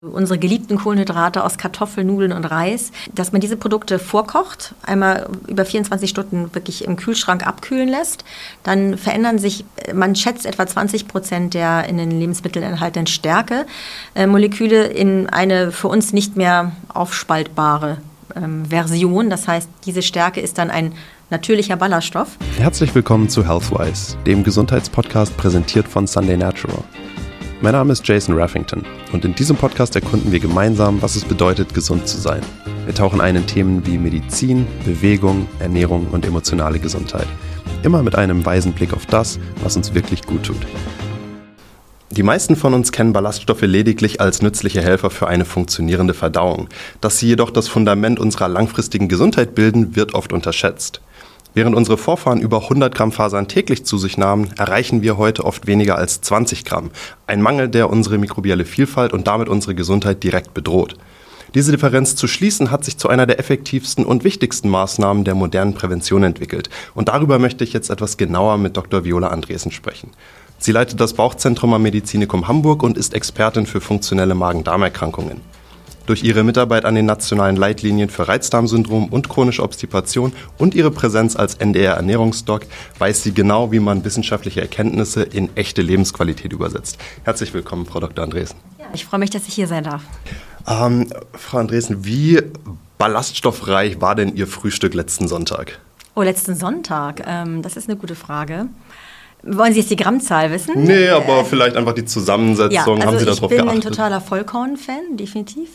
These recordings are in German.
Unsere geliebten Kohlenhydrate aus Kartoffeln, Nudeln und Reis, dass man diese Produkte vorkocht, einmal über 24 Stunden wirklich im Kühlschrank abkühlen lässt. Dann verändern sich, man schätzt etwa 20% der in den Lebensmitteln enthaltenen Stärke-Moleküle in eine für uns nicht mehr aufspaltbare Version. Das heißt, diese Stärke ist dann ein natürlicher Ballaststoff. Herzlich willkommen zu Healthwise, dem Gesundheitspodcast präsentiert von Sunday Natural. Mein Name ist Jason Raffington und in diesem Podcast erkunden wir gemeinsam, was es bedeutet, gesund zu sein. Wir tauchen ein in Themen wie Medizin, Bewegung, Ernährung und emotionale Gesundheit. Immer mit einem weisen Blick auf das, was uns wirklich gut tut. Die meisten von uns kennen Ballaststoffe lediglich als nützliche Helfer für eine funktionierende Verdauung. Dass sie jedoch das Fundament unserer langfristigen Gesundheit bilden, wird oft unterschätzt. Während unsere Vorfahren über 100 Gramm Fasern täglich zu sich nahmen, erreichen wir heute oft weniger als 20 Gramm. Ein Mangel, der unsere mikrobielle Vielfalt und damit unsere Gesundheit direkt bedroht. Diese Differenz zu schließen, hat sich zu einer der effektivsten und wichtigsten Maßnahmen der modernen Prävention entwickelt. Und darüber möchte ich jetzt etwas genauer mit Dr. Viola Andresen sprechen. Sie leitet das Bauchzentrum am Medizinikum Hamburg und ist Expertin für funktionelle Magen-Darm-Erkrankungen. Durch ihre Mitarbeit an den nationalen Leitlinien für Reizdarmsyndrom und chronische Obstipation und ihre Präsenz als NDR-Ernährungsdoc weiß sie genau, wie man wissenschaftliche Erkenntnisse in echte Lebensqualität übersetzt. Herzlich willkommen, Frau Dr. Andresen. Ja, ich freue mich, dass ich hier sein darf. Frau Andresen, wie ballaststoffreich war denn Ihr Frühstück letzten Sonntag? Oh, letzten Sonntag? Das ist eine gute Frage. Wollen Sie jetzt die Grammzahl wissen? Nee, aber vielleicht einfach die Zusammensetzung. Ja, also haben Sie darauf geachtet? Ich bin ein totaler Vollkorn-Fan, definitiv.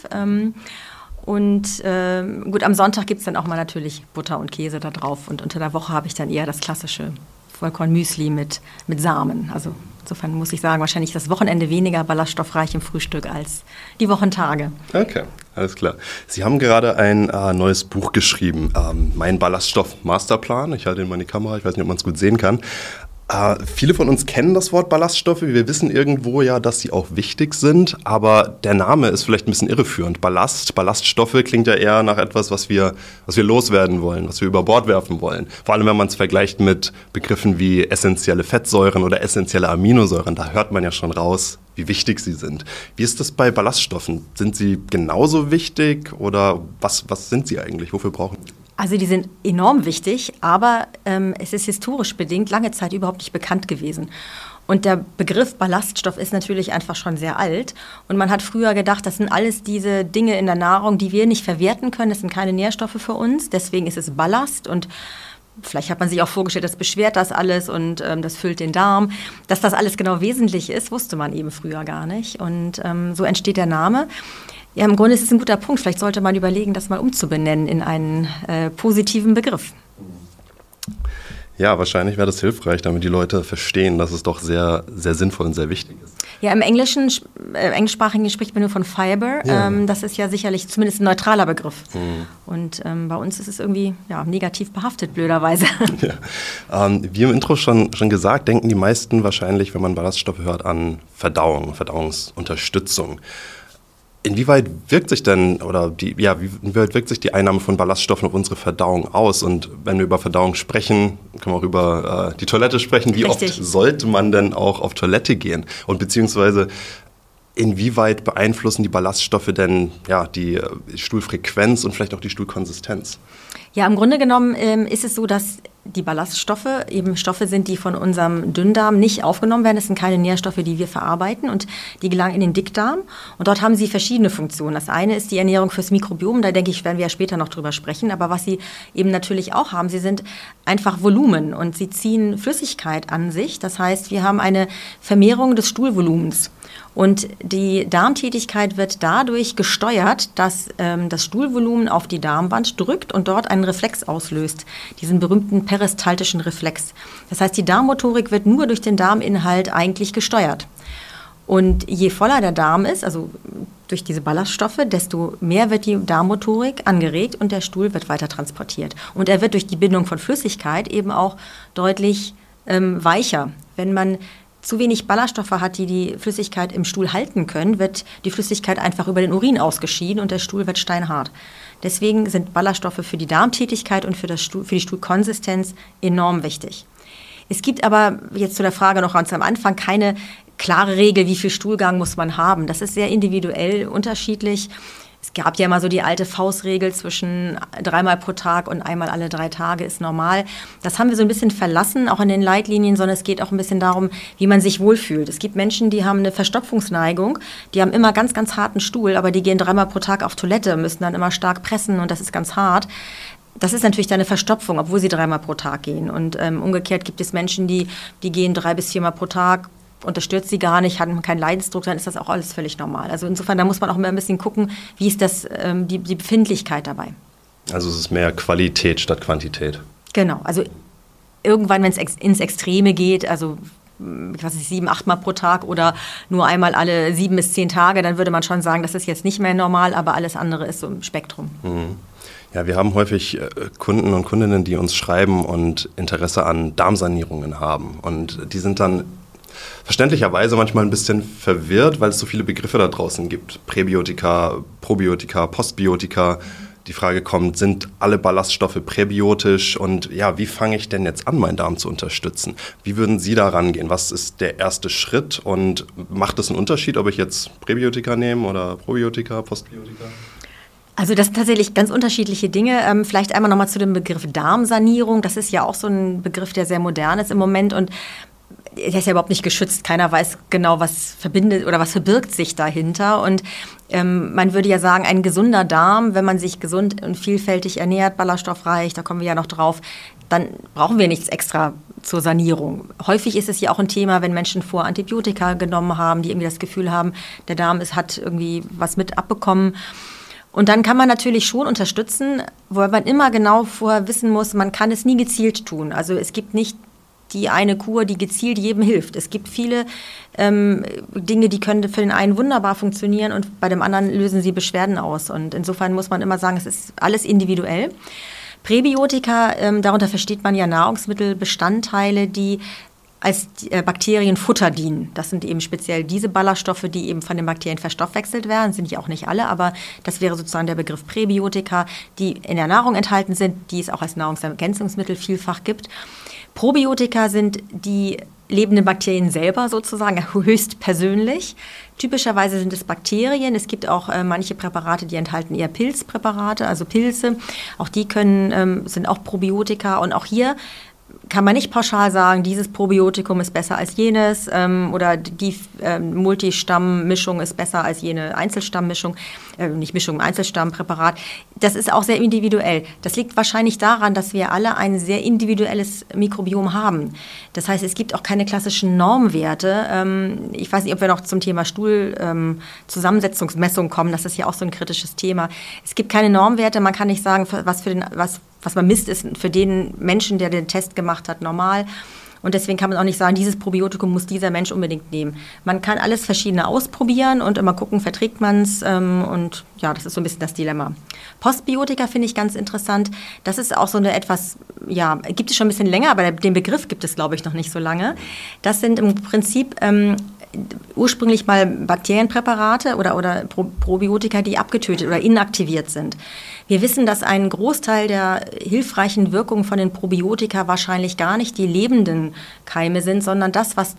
Gut, am Sonntag gibt es dann auch mal natürlich Butter und Käse da drauf. Und unter der Woche habe ich dann eher das klassische Vollkorn-Müsli mit Samen. Also insofern muss ich sagen, wahrscheinlich das Wochenende weniger ballaststoffreich im Frühstück als die Wochentage. Okay, alles klar. Sie haben gerade ein neues Buch geschrieben, Mein Ballaststoff-Masterplan. Ich halte ihn mal in die Kamera, ich weiß nicht, ob man es gut sehen kann. Viele von uns kennen das Wort Ballaststoffe. Wir wissen irgendwo ja, dass sie auch wichtig sind, aber der Name ist vielleicht ein bisschen irreführend. Ballaststoffe klingt ja eher nach etwas, was wir loswerden wollen, was wir über Bord werfen wollen. Vor allem, wenn man es vergleicht mit Begriffen wie essentielle Fettsäuren oder essentielle Aminosäuren. Da hört man ja schon raus, wie wichtig sie sind. Wie ist das bei Ballaststoffen? Sind sie genauso wichtig oder was sind sie eigentlich? Wofür brauchen sie? Also die sind enorm wichtig, aber es ist historisch bedingt lange Zeit überhaupt nicht bekannt gewesen. Und der Begriff Ballaststoff ist natürlich einfach schon sehr alt. Und man hat früher gedacht, das sind alles diese Dinge in der Nahrung, die wir nicht verwerten können. Das sind keine Nährstoffe für uns. Deswegen ist es Ballast. Und vielleicht hat man sich auch vorgestellt, das beschwert das alles und das füllt den Darm. Dass das alles genau wesentlich ist, wusste man eben früher gar nicht. Und so entsteht der Name. Ja, im Grunde ist es ein guter Punkt. Vielleicht sollte man überlegen, das mal umzubenennen in einen positiven Begriff. Ja, wahrscheinlich wäre das hilfreich, damit die Leute verstehen, dass es doch sehr, sehr sinnvoll und sehr wichtig ist. Ja, im Englischsprachigen spricht man nur von Fiber. Ja. Das ist ja sicherlich zumindest ein neutraler Begriff. Und bei uns ist es irgendwie negativ behaftet, blöderweise. Ja. Wie im Intro schon gesagt, denken die meisten wahrscheinlich, wenn man Ballaststoffe hört, an Verdauungsunterstützung. Inwieweit wirkt sich denn inwieweit wirkt sich die Einnahme von Ballaststoffen auf unsere Verdauung aus? Und wenn wir über Verdauung sprechen, können wir auch über die Toilette sprechen. Wie Richtig. Oft sollte man denn auch auf Toilette gehen? Und beziehungsweise inwieweit beeinflussen die Ballaststoffe denn die Stuhlfrequenz und vielleicht auch die Stuhlkonsistenz? Ja, im Grunde genommen ist es so, dass die Ballaststoffe eben Stoffe sind, die von unserem Dünndarm nicht aufgenommen werden. Das sind keine Nährstoffe, die wir verarbeiten und die gelangen in den Dickdarm. Und dort haben sie verschiedene Funktionen. Das eine ist die Ernährung fürs Mikrobiom. Da denke ich, werden wir ja später noch drüber sprechen. Aber was sie eben natürlich auch haben, sie sind einfach Volumen und sie ziehen Flüssigkeit an sich. Das heißt, wir haben eine Vermehrung des Stuhlvolumens. Und die Darmtätigkeit wird dadurch gesteuert, dass das Stuhlvolumen auf die Darmwand drückt und dort einen Reflex auslöst, diesen berühmten peristaltischen Reflex. Das heißt, die Darmmotorik wird nur durch den Darminhalt eigentlich gesteuert. Und je voller der Darm ist, also durch diese Ballaststoffe, desto mehr wird die Darmmotorik angeregt und der Stuhl wird weiter transportiert. Und er wird durch die Bindung von Flüssigkeit eben auch deutlich weicher. Wenn man zu wenig Ballaststoffe hat, die die Flüssigkeit im Stuhl halten können, wird die Flüssigkeit einfach über den Urin ausgeschieden und der Stuhl wird steinhart. Deswegen sind Ballaststoffe für die Darmtätigkeit und für die Stuhlkonsistenz enorm wichtig. Es gibt aber, jetzt zu der Frage noch ganz am Anfang, keine klare Regel, wie viel Stuhlgang muss man haben. Das ist sehr individuell unterschiedlich. Es gab ja immer so die alte Faustregel zwischen 3-mal pro Tag und 1-mal alle 3 Tage ist normal. Das haben wir so ein bisschen verlassen, auch in den Leitlinien, sondern es geht auch ein bisschen darum, wie man sich wohlfühlt. Es gibt Menschen, die haben eine Verstopfungsneigung, die haben immer ganz, ganz harten Stuhl, aber die gehen 3-mal pro Tag auf Toilette, müssen dann immer stark pressen und das ist ganz hart. Das ist natürlich dann eine Verstopfung, obwohl sie 3-mal pro Tag gehen. Und umgekehrt gibt es Menschen, die gehen 3 bis 4-mal pro Tag, unterstützt sie gar nicht, haben keinen Leidensdruck, dann ist das auch alles völlig normal. Also insofern, da muss man auch immer ein bisschen gucken, wie ist das, die Befindlichkeit dabei. Also es ist mehr Qualität statt Quantität. Genau, also irgendwann, wenn es ins Extreme geht, also ich weiß nicht, 7-8-mal pro Tag oder nur einmal alle 7 bis 10 Tage, dann würde man schon sagen, das ist jetzt nicht mehr normal, aber alles andere ist so im Spektrum. Mhm. Ja, wir haben häufig Kunden und Kundinnen, die uns schreiben und Interesse an Darmsanierungen haben. Und die sind dann verständlicherweise manchmal ein bisschen verwirrt, weil es so viele Begriffe da draußen gibt. Präbiotika, Probiotika, Postbiotika. Die Frage kommt, sind alle Ballaststoffe präbiotisch? Und ja, wie fange ich denn jetzt an, meinen Darm zu unterstützen? Wie würden Sie da rangehen? Was ist der erste Schritt? Und macht es einen Unterschied, ob ich jetzt Präbiotika nehme oder Probiotika, Postbiotika? Also das sind tatsächlich ganz unterschiedliche Dinge. Vielleicht einmal nochmal zu dem Begriff Darmsanierung. Das ist ja auch so ein Begriff, der sehr modern ist im Moment und der ist ja überhaupt nicht geschützt. Keiner weiß genau, was verbindet oder was verbirgt sich dahinter. Und man würde ja sagen, ein gesunder Darm, wenn man sich gesund und vielfältig ernährt, ballaststoffreich, da kommen wir ja noch drauf, dann brauchen wir nichts extra zur Sanierung. Häufig ist es ja auch ein Thema, wenn Menschen vorher Antibiotika genommen haben, die irgendwie das Gefühl haben, der Darm hat irgendwie was mit abbekommen. Und dann kann man natürlich schon unterstützen, wo man immer genau vorher wissen muss, man kann es nie gezielt tun. Also es gibt nicht die eine Kur, die gezielt jedem hilft. Es gibt viele Dinge, die können für den einen wunderbar funktionieren und bei dem anderen lösen sie Beschwerden aus. Und insofern muss man immer sagen, es ist alles individuell. Präbiotika, darunter versteht man ja Nahrungsmittelbestandteile, die als Bakterienfutter dienen. Das sind eben speziell diese Ballaststoffe, die eben von den Bakterien verstoffwechselt werden. Das sind ja auch nicht alle, aber das wäre sozusagen der Begriff Präbiotika, die in der Nahrung enthalten sind, die es auch als Nahrungsergänzungsmittel vielfach gibt. Probiotika sind die lebenden Bakterien selber sozusagen, höchst persönlich. Typischerweise sind es Bakterien. Es gibt auch manche Präparate, die enthalten eher Pilzpräparate, also Pilze. Auch die sind auch Probiotika. Und auch hier kann man nicht pauschal sagen, dieses Probiotikum ist besser als jenes oder die Multistammmischung ist besser als jene Einzelstammmischung, nicht Mischung, Einzelstammpräparat. Das ist auch sehr individuell. Das liegt wahrscheinlich daran, dass wir alle ein sehr individuelles Mikrobiom haben. Das heißt, es gibt auch keine klassischen Normwerte. Ich weiß nicht, ob wir noch zum Thema Stuhlzusammensetzungsmessung kommen. Das ist ja auch so ein kritisches Thema. Es gibt keine Normwerte. Man kann nicht sagen, was man misst, ist für den Menschen, der den Test gemacht hat, normal. Und deswegen kann man auch nicht sagen, dieses Probiotikum muss dieser Mensch unbedingt nehmen. Man kann alles Verschiedene ausprobieren und immer gucken, verträgt man es. Und ja, das ist so ein bisschen das Dilemma. Postbiotika finde ich ganz interessant. Das ist auch so eine etwas, ja, gibt es schon ein bisschen länger, aber den Begriff gibt es, glaube ich, noch nicht so lange. Das sind im Prinzip ursprünglich mal Bakterienpräparate oder Probiotika, die abgetötet oder inaktiviert sind. Wir wissen, dass ein Großteil der hilfreichen Wirkungen von den Probiotika wahrscheinlich gar nicht die lebenden Keime sind, sondern das, was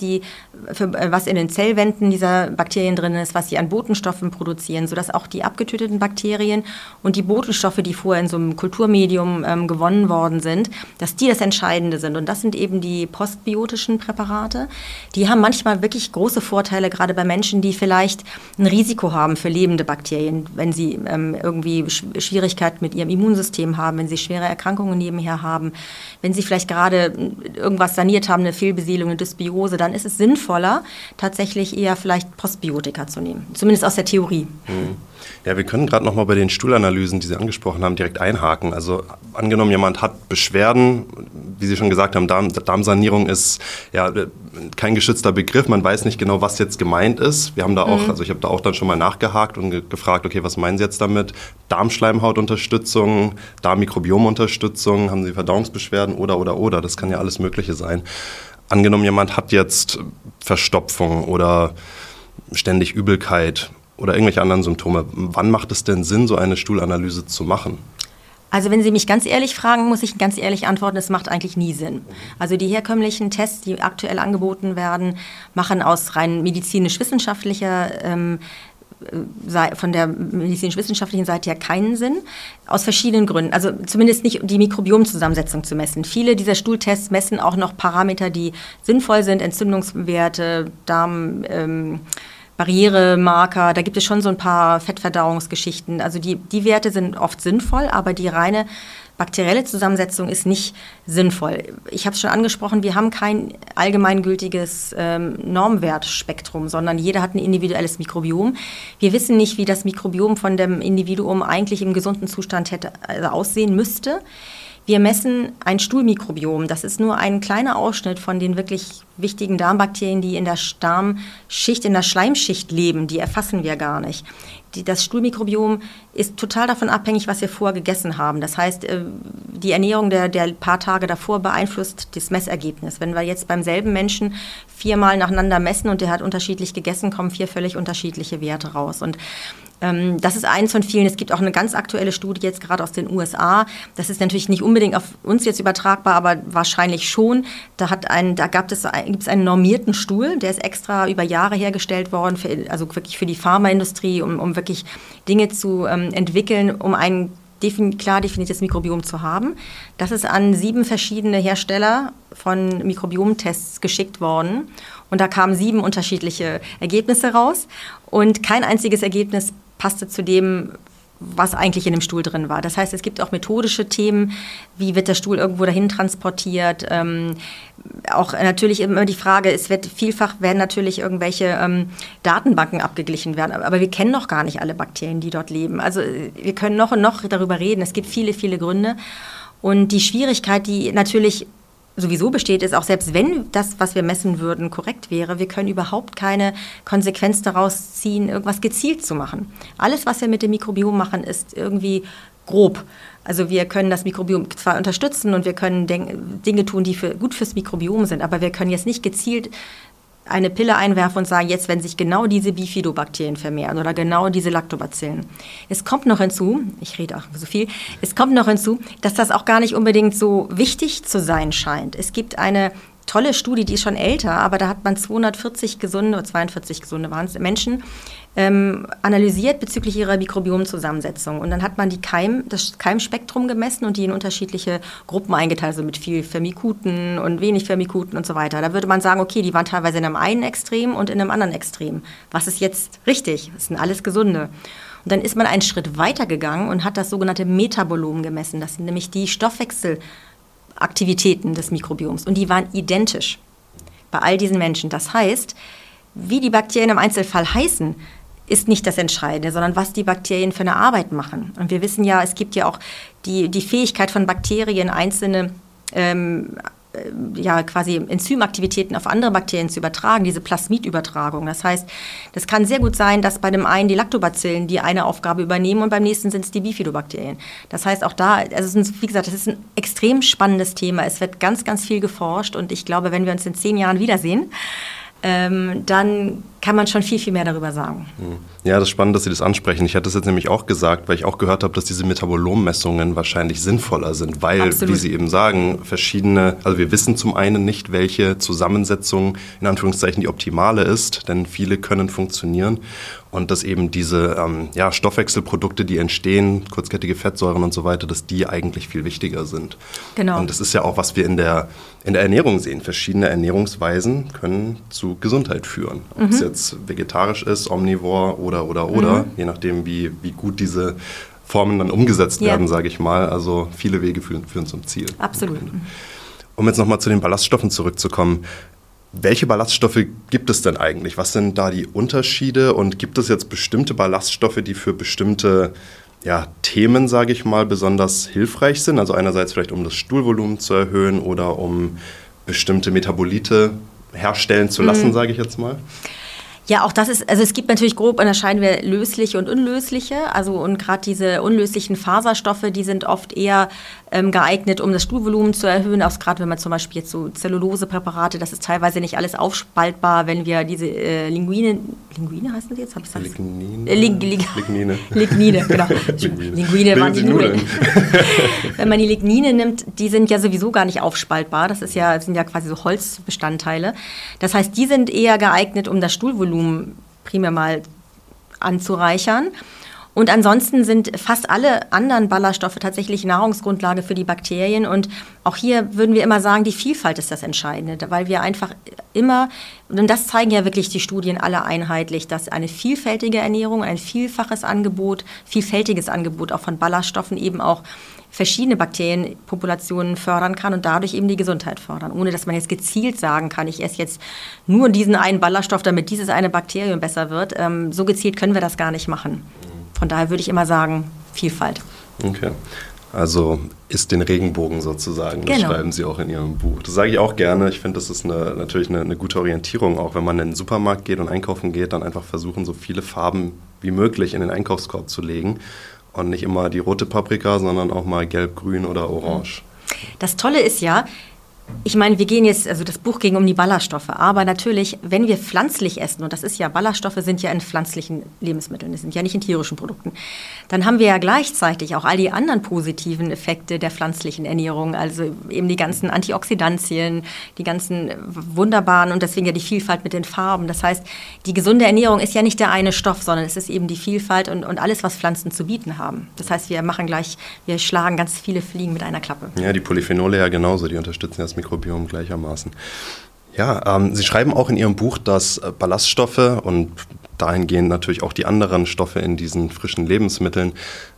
in den Zellwänden dieser Bakterien drin ist, was sie an Botenstoffen produzieren, sodass auch die abgetöteten Bakterien und die Botenstoffe, die vorher in so einem Kulturmedium gewonnen worden sind, dass die das Entscheidende sind. Und das sind eben die postbiotischen Präparate. Die haben manchmal wirklich große Vorteile, gerade bei Menschen, die vielleicht ein Risiko haben für lebende Bakterien, wenn sie irgendwie Schwierigkeiten mit ihrem Immunsystem haben, wenn sie schwere Erkrankungen nebenher haben, wenn sie vielleicht gerade irgendwas saniert haben, eine Fehlbesiedlung, eine Dysbiose, dann ist es sinnvoller, tatsächlich eher vielleicht Postbiotika zu nehmen, zumindest aus der Theorie. Ja, wir können gerade noch mal bei den Stuhlanalysen, die Sie angesprochen haben, direkt einhaken. Also angenommen, jemand hat Beschwerden, wie Sie schon gesagt haben, Darmsanierung ist ja kein geschützter Begriff, man weiß nicht genau, was jetzt gemeint ist. Wir haben da auch, also ich habe da auch dann schon mal nachgehakt und gefragt, okay, was meinen Sie jetzt damit? Darmschleimhautunterstützung, Darmmikrobiomunterstützung, haben Sie Verdauungsbeschwerden oder, das kann ja alles Mögliche sein. Angenommen, jemand hat jetzt Verstopfung oder ständig Übelkeit oder irgendwelche anderen Symptome. Wann macht es denn Sinn, so eine Stuhlanalyse zu machen? Also wenn Sie mich ganz ehrlich fragen, muss ich ganz ehrlich antworten, es macht eigentlich nie Sinn. Also die herkömmlichen Tests, die aktuell angeboten werden, machen aus rein medizinisch-wissenschaftlicher von der medizinisch-wissenschaftlichen Seite her keinen Sinn, aus verschiedenen Gründen. Also zumindest nicht die Mikrobiomzusammensetzung zu messen. Viele dieser Stuhltests messen auch noch Parameter, die sinnvoll sind, Entzündungswerte, Darm, Barrieremarker, da gibt es schon so ein paar Fettverdauungsgeschichten. Also die Werte sind oft sinnvoll, aber die reine bakterielle Zusammensetzung ist nicht sinnvoll. Ich habe es schon angesprochen, wir haben kein allgemeingültiges Normwertspektrum, sondern jeder hat ein individuelles Mikrobiom. Wir wissen nicht, wie das Mikrobiom von dem Individuum eigentlich im gesunden Zustand aussehen müsste. Wir messen ein Stuhlmikrobiom. Das ist nur ein kleiner Ausschnitt von den wirklich wichtigen Darmbakterien, die in der Darmschicht, in der Schleimschicht leben. Die erfassen wir gar nicht. Das Stuhlmikrobiom ist total davon abhängig, was wir vorher gegessen haben. Das heißt, die Ernährung der paar Tage davor beeinflusst das Messergebnis. Wenn wir jetzt beim selben Menschen 4-mal nacheinander messen und der hat unterschiedlich gegessen, kommen 4 völlig unterschiedliche Werte raus. Und das ist eins von vielen. Es gibt auch eine ganz aktuelle Studie jetzt gerade aus den USA. Das ist natürlich nicht unbedingt auf uns jetzt übertragbar, aber wahrscheinlich schon. Da gibt es einen normierten Stuhl, der ist extra über Jahre hergestellt worden, also wirklich für die Pharmaindustrie, um wirklich Dinge zu entwickeln, um ein klar definiertes Mikrobiom zu haben. Das ist an 7 verschiedene Hersteller von Mikrobiomtests geschickt worden. Und da kamen 7 unterschiedliche Ergebnisse raus. Und kein einziges Ergebnis passte zu dem, was eigentlich in dem Stuhl drin war. Das heißt, es gibt auch methodische Themen, wie wird der Stuhl irgendwo dahin transportiert. Auch natürlich immer die Frage, vielfach werden natürlich irgendwelche Datenbanken abgeglichen werden, aber wir kennen noch gar nicht alle Bakterien, die dort leben. Also wir können noch und noch darüber reden. Es gibt viele, viele Gründe. Und die Schwierigkeit, die natürlich sowieso besteht, ist auch, selbst wenn das, was wir messen würden, korrekt wäre, wir können überhaupt keine Konsequenz daraus ziehen, irgendwas gezielt zu machen. Alles, was wir mit dem Mikrobiom machen, ist irgendwie grob. Also wir können das Mikrobiom zwar unterstützen und wir können Dinge tun, die gut fürs Mikrobiom sind, aber wir können jetzt nicht gezielt eine Pille einwerfen und sagen, jetzt wenn sich genau diese Bifidobakterien vermehren oder genau diese Lactobacillen. Es kommt noch hinzu, ich rede auch so viel, dass das auch gar nicht unbedingt so wichtig zu sein scheint. Es gibt eine tolle Studie, die ist schon älter, aber da hat man 42 gesunde waren es, Menschen analysiert bezüglich ihrer Mikrobiomzusammensetzung. Und dann hat man das Keimspektrum gemessen und die in unterschiedliche Gruppen eingeteilt, also mit viel Firmikuten und wenig Firmikuten und so weiter. Da würde man sagen, okay, die waren teilweise in einem einen Extrem und in einem anderen Extrem. Was ist jetzt richtig? Das sind alles gesunde. Und dann ist man einen Schritt weiter gegangen und hat das sogenannte Metabolom gemessen. Das sind nämlich die Stoffwechselaktivitäten des Mikrobioms. Und die waren identisch bei all diesen Menschen. Das heißt, wie die Bakterien im Einzelfall heißen, ist nicht das Entscheidende, sondern was die Bakterien für eine Arbeit machen. Und wir wissen ja, es gibt ja auch die Fähigkeit von Bakterien, einzelne quasi Enzymaktivitäten auf andere Bakterien zu übertragen, diese Plasmidübertragung. Das heißt, das kann sehr gut sein, dass bei dem einen die Lactobacillen die eine Aufgabe übernehmen und beim nächsten sind es die Bifidobakterien. Das heißt, auch da, wie gesagt, das ist ein extrem spannendes Thema. Es wird ganz, ganz viel geforscht und ich glaube, wenn wir uns in 10 Jahren wiedersehen, dann kann man schon viel, viel mehr darüber sagen. Ja, das ist spannend, dass Sie das ansprechen. Ich hatte das jetzt nämlich auch gesagt, weil ich auch gehört habe, dass diese Metabolommessungen wahrscheinlich sinnvoller sind, weil, Absolut. Wie Sie eben sagen, also wir wissen zum einen nicht, welche Zusammensetzung in Anführungszeichen die optimale ist, denn viele können funktionieren. Und dass eben diese Stoffwechselprodukte, die entstehen, kurzkettige Fettsäuren und so weiter, dass die eigentlich viel wichtiger sind. Genau. Und das ist ja auch, was wir in der Ernährung sehen. Verschiedene Ernährungsweisen können zu Gesundheit führen. Ob es jetzt vegetarisch ist, omnivor oder, je nachdem, wie gut diese Formen dann umgesetzt werden, sage ich mal. Also viele Wege führen zum Ziel. Absolut. Um jetzt nochmal zu den Ballaststoffen zurückzukommen. Welche Ballaststoffe gibt es denn eigentlich? Was sind da die Unterschiede? Und gibt es jetzt bestimmte Ballaststoffe, die für bestimmte Themen, sage ich mal, besonders hilfreich sind? Also einerseits vielleicht, um das Stuhlvolumen zu erhöhen oder um bestimmte Metabolite herstellen zu lassen, sage ich jetzt mal. Ja, auch das ist, also es gibt natürlich grob, unterscheiden wir lösliche und unlösliche. Also und gerade diese unlöslichen Faserstoffe, die sind oft eher geeignet, um das Stuhlvolumen zu erhöhen. Auch gerade wenn man zum Beispiel jetzt so Zellulosepräparate, das ist teilweise nicht alles aufspaltbar, wenn wir diese Linguine heißen die jetzt? Lignine, genau. Linguine waren die Nudeln. Wenn man die Lignine nimmt, die sind ja sowieso gar nicht aufspaltbar. Das sind ja quasi so Holzbestandteile. Das heißt, die sind eher geeignet, um das Stuhlvolumen primär mal anzureichern. Und ansonsten sind fast alle anderen Ballaststoffe tatsächlich Nahrungsgrundlage für die Bakterien. Und auch hier würden wir immer sagen, die Vielfalt ist das Entscheidende, weil wir einfach immer, und das zeigen ja wirklich die Studien alle einheitlich, dass eine vielfältige Ernährung, ein vielfaches Angebot, vielfältiges Angebot auch von Ballaststoffen eben auch verschiedene Bakterienpopulationen fördern kann und dadurch eben die Gesundheit fördern, ohne dass man jetzt gezielt sagen kann, ich esse jetzt nur diesen einen Ballaststoff, damit dieses eine Bakterium besser wird. So gezielt können wir das gar nicht machen. Von daher würde ich immer sagen, Vielfalt. Okay. Also isst den Regenbogen sozusagen, das schreiben Sie auch in Ihrem Buch. Das sage ich auch gerne. Ich finde, das ist natürlich eine gute Orientierung, auch wenn man in den Supermarkt geht und einkaufen geht, dann einfach versuchen, so viele Farben wie möglich in den Einkaufskorb zu legen. Und nicht immer die rote Paprika, sondern auch mal gelb, grün oder orange. Das Tolle ist ja, ich meine, wir gehen jetzt, also das Buch ging um die Ballaststoffe, aber natürlich, wenn wir pflanzlich essen, und das ist ja, Ballaststoffe sind ja in pflanzlichen Lebensmitteln, das sind ja nicht in tierischen Produkten, dann haben wir ja gleichzeitig auch all die anderen positiven Effekte der pflanzlichen Ernährung, also eben die ganzen Antioxidantien, die ganzen wunderbaren und deswegen ja die Vielfalt mit den Farben. Das heißt, die gesunde Ernährung ist ja nicht der eine Stoff, sondern es ist eben die Vielfalt und alles, was Pflanzen zu bieten haben. Das heißt, wir schlagen ganz viele Fliegen mit einer Klappe. Ja, die Polyphenole ja genauso, die unterstützen das Mikrobiom gleichermaßen. Ja, Sie schreiben auch in Ihrem Buch, dass Ballaststoffe und dahingehend natürlich auch die anderen Stoffe in diesen frischen Lebensmitteln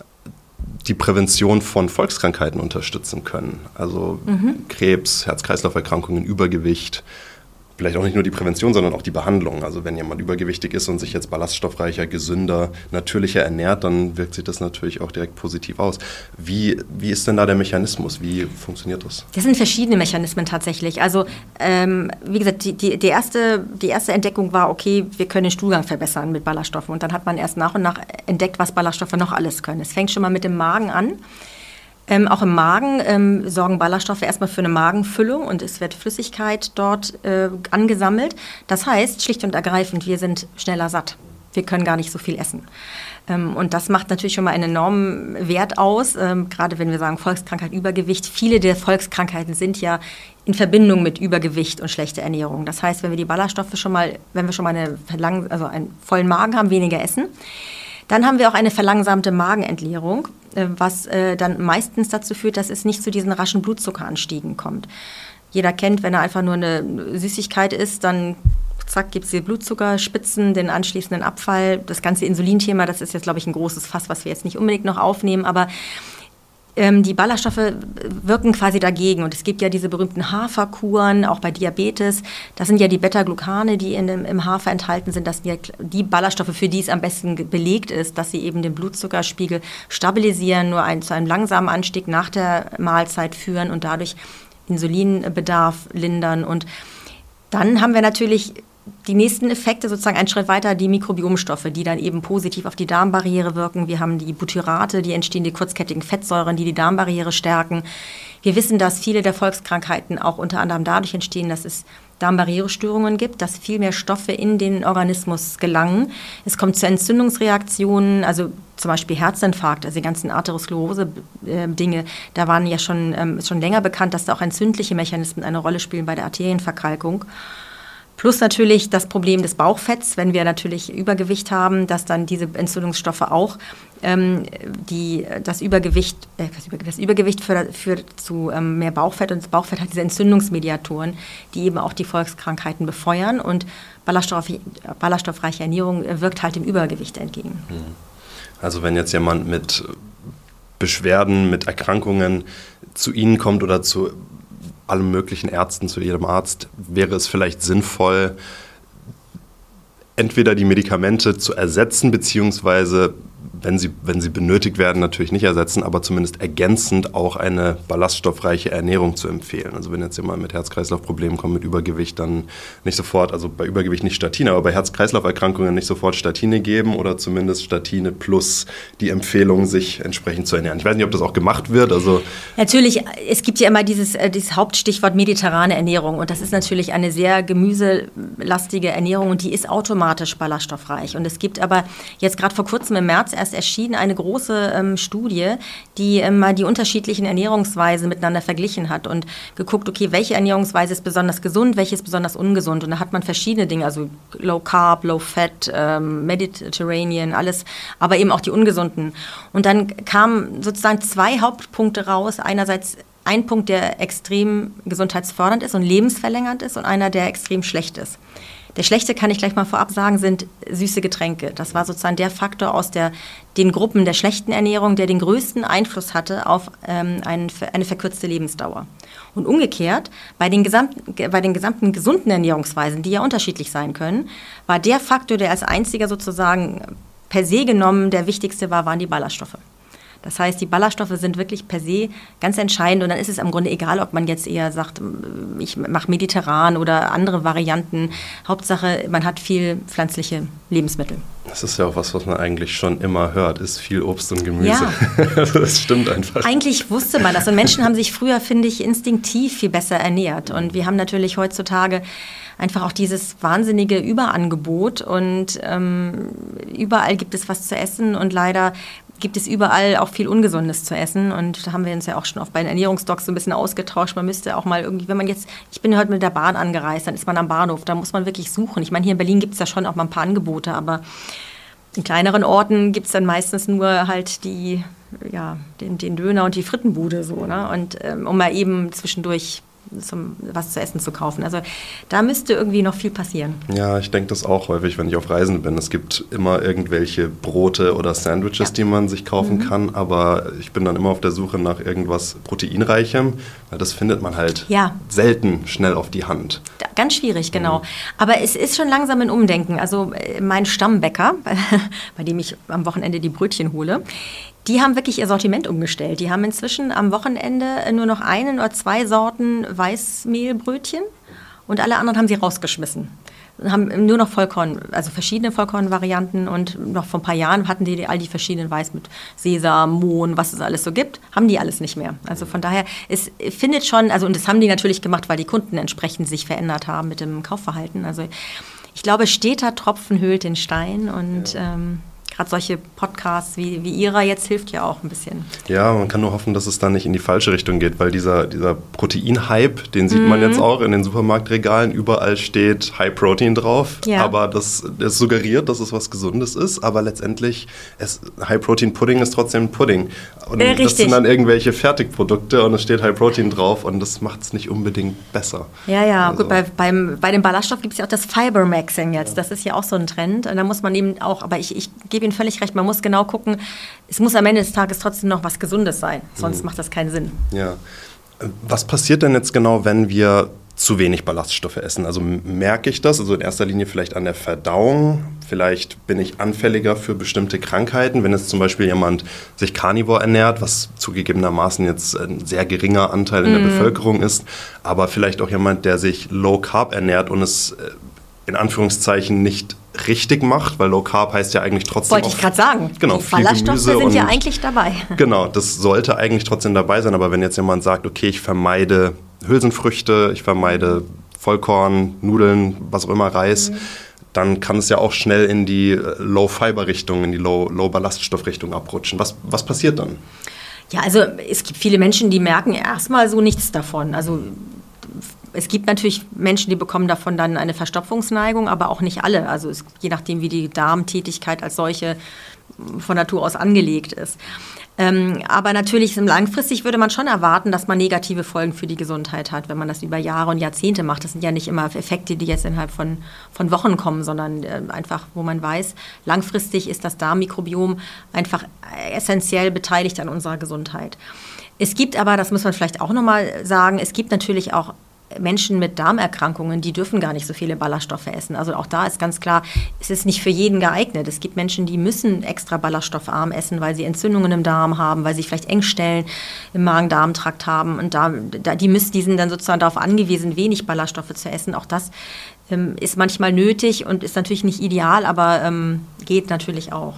die Prävention von Volkskrankheiten unterstützen können. Also Krebs, Herz-Kreislauf-Erkrankungen, Übergewicht. Vielleicht auch nicht nur die Prävention, sondern auch die Behandlung. Also wenn jemand übergewichtig ist und sich jetzt ballaststoffreicher, gesünder, natürlicher ernährt, dann wirkt sich das natürlich auch direkt positiv aus. Wie ist denn da der Mechanismus? Wie funktioniert das? Das sind verschiedene Mechanismen tatsächlich. Also wie gesagt, die erste Entdeckung war, okay, wir können den Stuhlgang verbessern mit Ballaststoffen. Und dann hat man erst nach und nach entdeckt, was Ballaststoffe noch alles können. Es fängt schon mal mit dem Magen an. Auch im Magen sorgen Ballaststoffe erstmal für eine Magenfüllung und es wird Flüssigkeit dort angesammelt. Das heißt, schlicht und ergreifend, wir sind schneller satt. Wir können gar nicht so viel essen. Und das macht natürlich schon mal einen enormen Wert aus, gerade wenn wir sagen Volkskrankheit, Übergewicht. Viele der Volkskrankheiten sind ja in Verbindung mit Übergewicht und schlechter Ernährung. Das heißt, wenn wir die Ballaststoffe wenn wir schon mal einen vollen Magen haben, weniger essen, dann haben wir auch eine verlangsamte Magenentleerung, was dann meistens dazu führt, dass es nicht zu diesen raschen Blutzuckeranstiegen kommt. Jeder kennt, wenn er einfach nur eine Süßigkeit isst, dann zack, gibt es die Blutzuckerspitzen, den anschließenden Abfall. Das ganze Insulinthema, das ist jetzt, glaube ich, ein großes Fass, was wir jetzt nicht unbedingt noch aufnehmen, aber die Ballaststoffe wirken quasi dagegen. Und es gibt ja diese berühmten Haferkuren, auch bei Diabetes. Das sind ja die Beta-Glucane, die im Hafer enthalten sind. Das sind ja die Ballaststoffe, für die es am besten belegt ist, dass sie eben den Blutzuckerspiegel stabilisieren, nur zu einem langsamen Anstieg nach der Mahlzeit führen und dadurch Insulinbedarf lindern. Und dann haben wir natürlich die nächsten Effekte, sozusagen einen Schritt weiter, die Mikrobiomstoffe, die dann eben positiv auf die Darmbarriere wirken. Wir haben die Butyrate, die entstehen, die kurzkettigen Fettsäuren, die Darmbarriere stärken. Wir wissen, dass viele der Volkskrankheiten auch unter anderem dadurch entstehen, dass es Darmbarrierestörungen gibt, dass viel mehr Stoffe in den Organismus gelangen. Es kommt zu Entzündungsreaktionen, also zum Beispiel Herzinfarkt, also die ganzen Atherosklerose-Dinge. Da waren ja schon länger bekannt, dass da auch entzündliche Mechanismen eine Rolle spielen bei der Arterienverkalkung. Plus natürlich das Problem des Bauchfetts, wenn wir natürlich Übergewicht haben, dass dann diese Entzündungsstoffe auch das Übergewicht führt zu mehr Bauchfett. Und das Bauchfett hat diese Entzündungsmediatoren, die eben auch die Volkskrankheiten befeuern. Und ballaststoffreiche Ernährung wirkt halt dem Übergewicht entgegen. Also wenn jetzt jemand mit Beschwerden, mit Erkrankungen zu Ihnen kommt oder zu allen möglichen Ärzten, zu jedem Arzt, wäre es vielleicht sinnvoll, entweder die Medikamente zu ersetzen, beziehungsweise wenn sie benötigt werden, natürlich nicht ersetzen, aber zumindest ergänzend auch eine ballaststoffreiche Ernährung zu empfehlen. Also wenn jetzt jemand mit Herz-Kreislauf-Problemen kommt, mit Übergewicht, dann nicht sofort, also bei Übergewicht nicht Statine, aber bei Herz-Kreislauf-Erkrankungen nicht sofort Statine geben oder zumindest Statine plus die Empfehlung, sich entsprechend zu ernähren. Ich weiß nicht, ob das auch gemacht wird. Also natürlich, es gibt ja immer dieses Hauptstichwort mediterrane Ernährung und das ist natürlich eine sehr gemüselastige Ernährung und die ist automatisch ballaststoffreich. Und es gibt aber jetzt gerade vor kurzem im März erst erschienen eine große Studie, die mal die unterschiedlichen Ernährungsweisen miteinander verglichen hat und geguckt, okay, welche Ernährungsweise ist besonders gesund, welche ist besonders ungesund. Und da hat man verschiedene Dinge, also Low Carb, Low Fat, Mediterranean, alles, aber eben auch die ungesunden. Und dann kamen sozusagen 2 Hauptpunkte raus. Einerseits ein Punkt, der extrem gesundheitsfördernd ist und lebensverlängernd ist und einer, der extrem schlecht ist. Der schlechte, kann ich gleich mal vorab sagen, sind süße Getränke. Das war sozusagen der Faktor aus den Gruppen der schlechten Ernährung, der den größten Einfluss hatte auf eine verkürzte Lebensdauer. Und umgekehrt, bei den gesamten gesunden Ernährungsweisen, die ja unterschiedlich sein können, war der Faktor, der als einziger sozusagen per se genommen der wichtigste war, waren die Ballaststoffe. Das heißt, die Ballaststoffe sind wirklich per se ganz entscheidend und dann ist es im Grunde egal, ob man jetzt eher sagt, ich mache mediterran oder andere Varianten. Hauptsache, man hat viel pflanzliche Lebensmittel. Das ist ja auch was man eigentlich schon immer hört, ist viel Obst und Gemüse. Ja. Das stimmt einfach. Eigentlich wusste man das und Menschen haben sich früher, finde ich, instinktiv viel besser ernährt und wir haben natürlich heutzutage einfach auch dieses wahnsinnige Überangebot und überall gibt es was zu essen und leider gibt es überall auch viel Ungesundes zu essen und da haben wir uns ja auch schon oft bei den Ernährungsdocs so ein bisschen ausgetauscht. Man müsste auch mal irgendwie, ich bin heute mit der Bahn angereist, dann ist man am Bahnhof, da muss man wirklich suchen. Ich meine, hier in Berlin gibt es ja schon auch mal ein paar Angebote, aber in kleineren Orten gibt es dann meistens nur halt den Döner und die Frittenbude so, ne? Und um mal eben zwischendurch was zu essen zu kaufen. Also da müsste irgendwie noch viel passieren. Ja, ich denke das auch häufig, wenn ich auf Reisen bin. Es gibt immer irgendwelche Brote oder Sandwiches, die man sich kaufen kann, aber ich bin dann immer auf der Suche nach irgendwas Proteinreichem, weil das findet man halt selten schnell auf die Hand. Ganz schwierig, genau. Aber es ist schon langsam ein Umdenken. Also mein Stammbäcker, bei dem ich am Wochenende die Brötchen hole, die haben wirklich ihr Sortiment umgestellt. Die haben inzwischen am Wochenende nur noch 1 oder 2 Sorten Weißmehlbrötchen und alle anderen haben sie rausgeschmissen. Haben nur noch Vollkorn, also verschiedene Vollkornvarianten und noch vor ein paar Jahren hatten die all die verschiedenen Weiß mit Sesam, Mohn, was es alles so gibt, haben die alles nicht mehr. Also von daher, es findet schon, also und das haben die natürlich gemacht, weil die Kunden entsprechend sich verändert haben mit dem Kaufverhalten. Also ich glaube, steter Tropfen höhlt den Stein und gerade solche Podcasts wie Ihrer jetzt hilft ja auch ein bisschen. Ja, man kann nur hoffen, dass es dann nicht in die falsche Richtung geht, weil dieser Protein-Hype, den sieht man jetzt auch in den Supermarktregalen, überall steht High Protein drauf, aber das suggeriert, dass es was Gesundes ist, aber letztendlich, High Protein Pudding ist trotzdem ein Pudding. Und das sind dann irgendwelche Fertigprodukte und es steht High Protein drauf und das macht es nicht unbedingt besser. Ja, also. Gut, bei dem Ballaststoff gibt es ja auch das Fiber-Maxing jetzt, das ist ja auch so ein Trend und da muss man eben auch, aber ich gebe Ihnen völlig recht, man muss genau gucken, es muss am Ende des Tages trotzdem noch was Gesundes sein, sonst macht das keinen Sinn. Ja. Was passiert denn jetzt genau, wenn wir zu wenig Ballaststoffe essen? Also merke ich das, also in erster Linie vielleicht an der Verdauung, vielleicht bin ich anfälliger für bestimmte Krankheiten, wenn jetzt zum Beispiel jemand sich Carnivore ernährt, was zugegebenermaßen jetzt ein sehr geringer Anteil in der Bevölkerung ist, aber vielleicht auch jemand, der sich Low Carb ernährt und es in Anführungszeichen nicht richtig macht, weil Low Carb heißt ja eigentlich trotzdem Wollte ich gerade sagen, genau, die Ballaststoffe sind ja eigentlich dabei. Genau, das sollte eigentlich trotzdem dabei sein, aber wenn jetzt jemand sagt, okay, ich vermeide Hülsenfrüchte, ich vermeide Vollkorn, Nudeln, was auch immer, Reis, dann kann es ja auch schnell in die Low-Fiber-Richtung, in die Low-Ballaststoff-Richtung abrutschen. Was passiert dann? Ja, also es gibt viele Menschen, die merken erstmal so nichts davon. Also es gibt natürlich Menschen, die bekommen davon dann eine Verstopfungsneigung, aber auch nicht alle. Also je nachdem, wie die Darmtätigkeit als solche von Natur aus angelegt ist. Aber natürlich langfristig würde man schon erwarten, dass man negative Folgen für die Gesundheit hat, wenn man das über Jahre und Jahrzehnte macht. Das sind ja nicht immer Effekte, die jetzt innerhalb von Wochen kommen, sondern einfach, wo man weiß, langfristig ist das Darmmikrobiom einfach essentiell beteiligt an unserer Gesundheit. Es gibt aber, das muss man vielleicht auch nochmal sagen, es gibt natürlich auch Menschen mit Darmerkrankungen, die dürfen gar nicht so viele Ballaststoffe essen. Also auch da ist ganz klar, es ist nicht für jeden geeignet. Es gibt Menschen, die müssen extra ballaststoffarm essen, weil sie Entzündungen im Darm haben, weil sie vielleicht Engstellen im Magen-Darm-Trakt haben. Und die sind dann sozusagen darauf angewiesen, wenig Ballaststoffe zu essen. Auch das ist manchmal nötig und ist natürlich nicht ideal, aber geht natürlich auch.